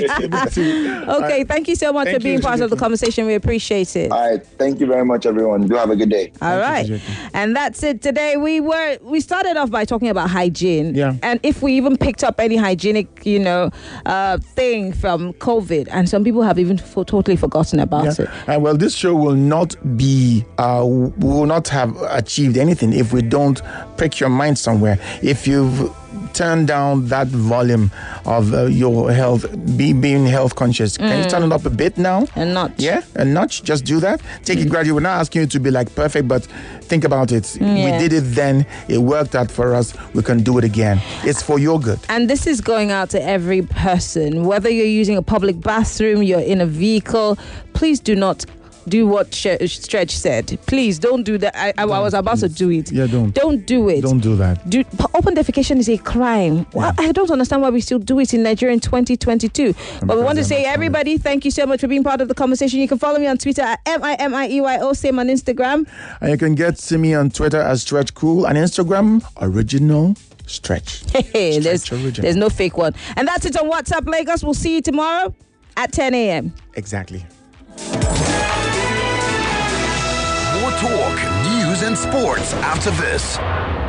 Okay, thank you so much for being part of the conversation. We appreciate it. All right, thank you very much, everyone. Do have a good day. All right. And that's it today. We started off by talking about hygiene. Yeah. And if we even picked up any hygienic, thing from COVID, and some people have even totally forgotten about it. And well, this show will not be, we will not have achieved anything if we don't prick your mind somewhere. If you've turned down that volume of your health, being health conscious, can you turn it up a bit now? A notch. Yeah, a notch. Just do that. Take it gradually. We're not asking you to be like perfect, but think about it. Yeah. We did it then. It worked out for us. We can do it again. It's for your good. And this is going out to every person, whether you're using a public bathroom, you're in a vehicle. Please do not do what Stretch said. Please don't do that. I was about to do it. Yeah, don't. Don't do it. Don't do that. Open defecation is a crime. Yeah. I don't understand why we still do it in Nigeria in 2022. But we want to say, everybody, thank you so much for being part of the conversation. You can follow me on Twitter at MIMIEYO, same on Instagram. And you can get to me on Twitter as Stretch Cool and Instagram, Original Stretch. Hey, there's no fake one. And that's it on WhatsApp Lagos. We'll see you tomorrow at 10 a.m. Exactly. More talk, news, and sports after this.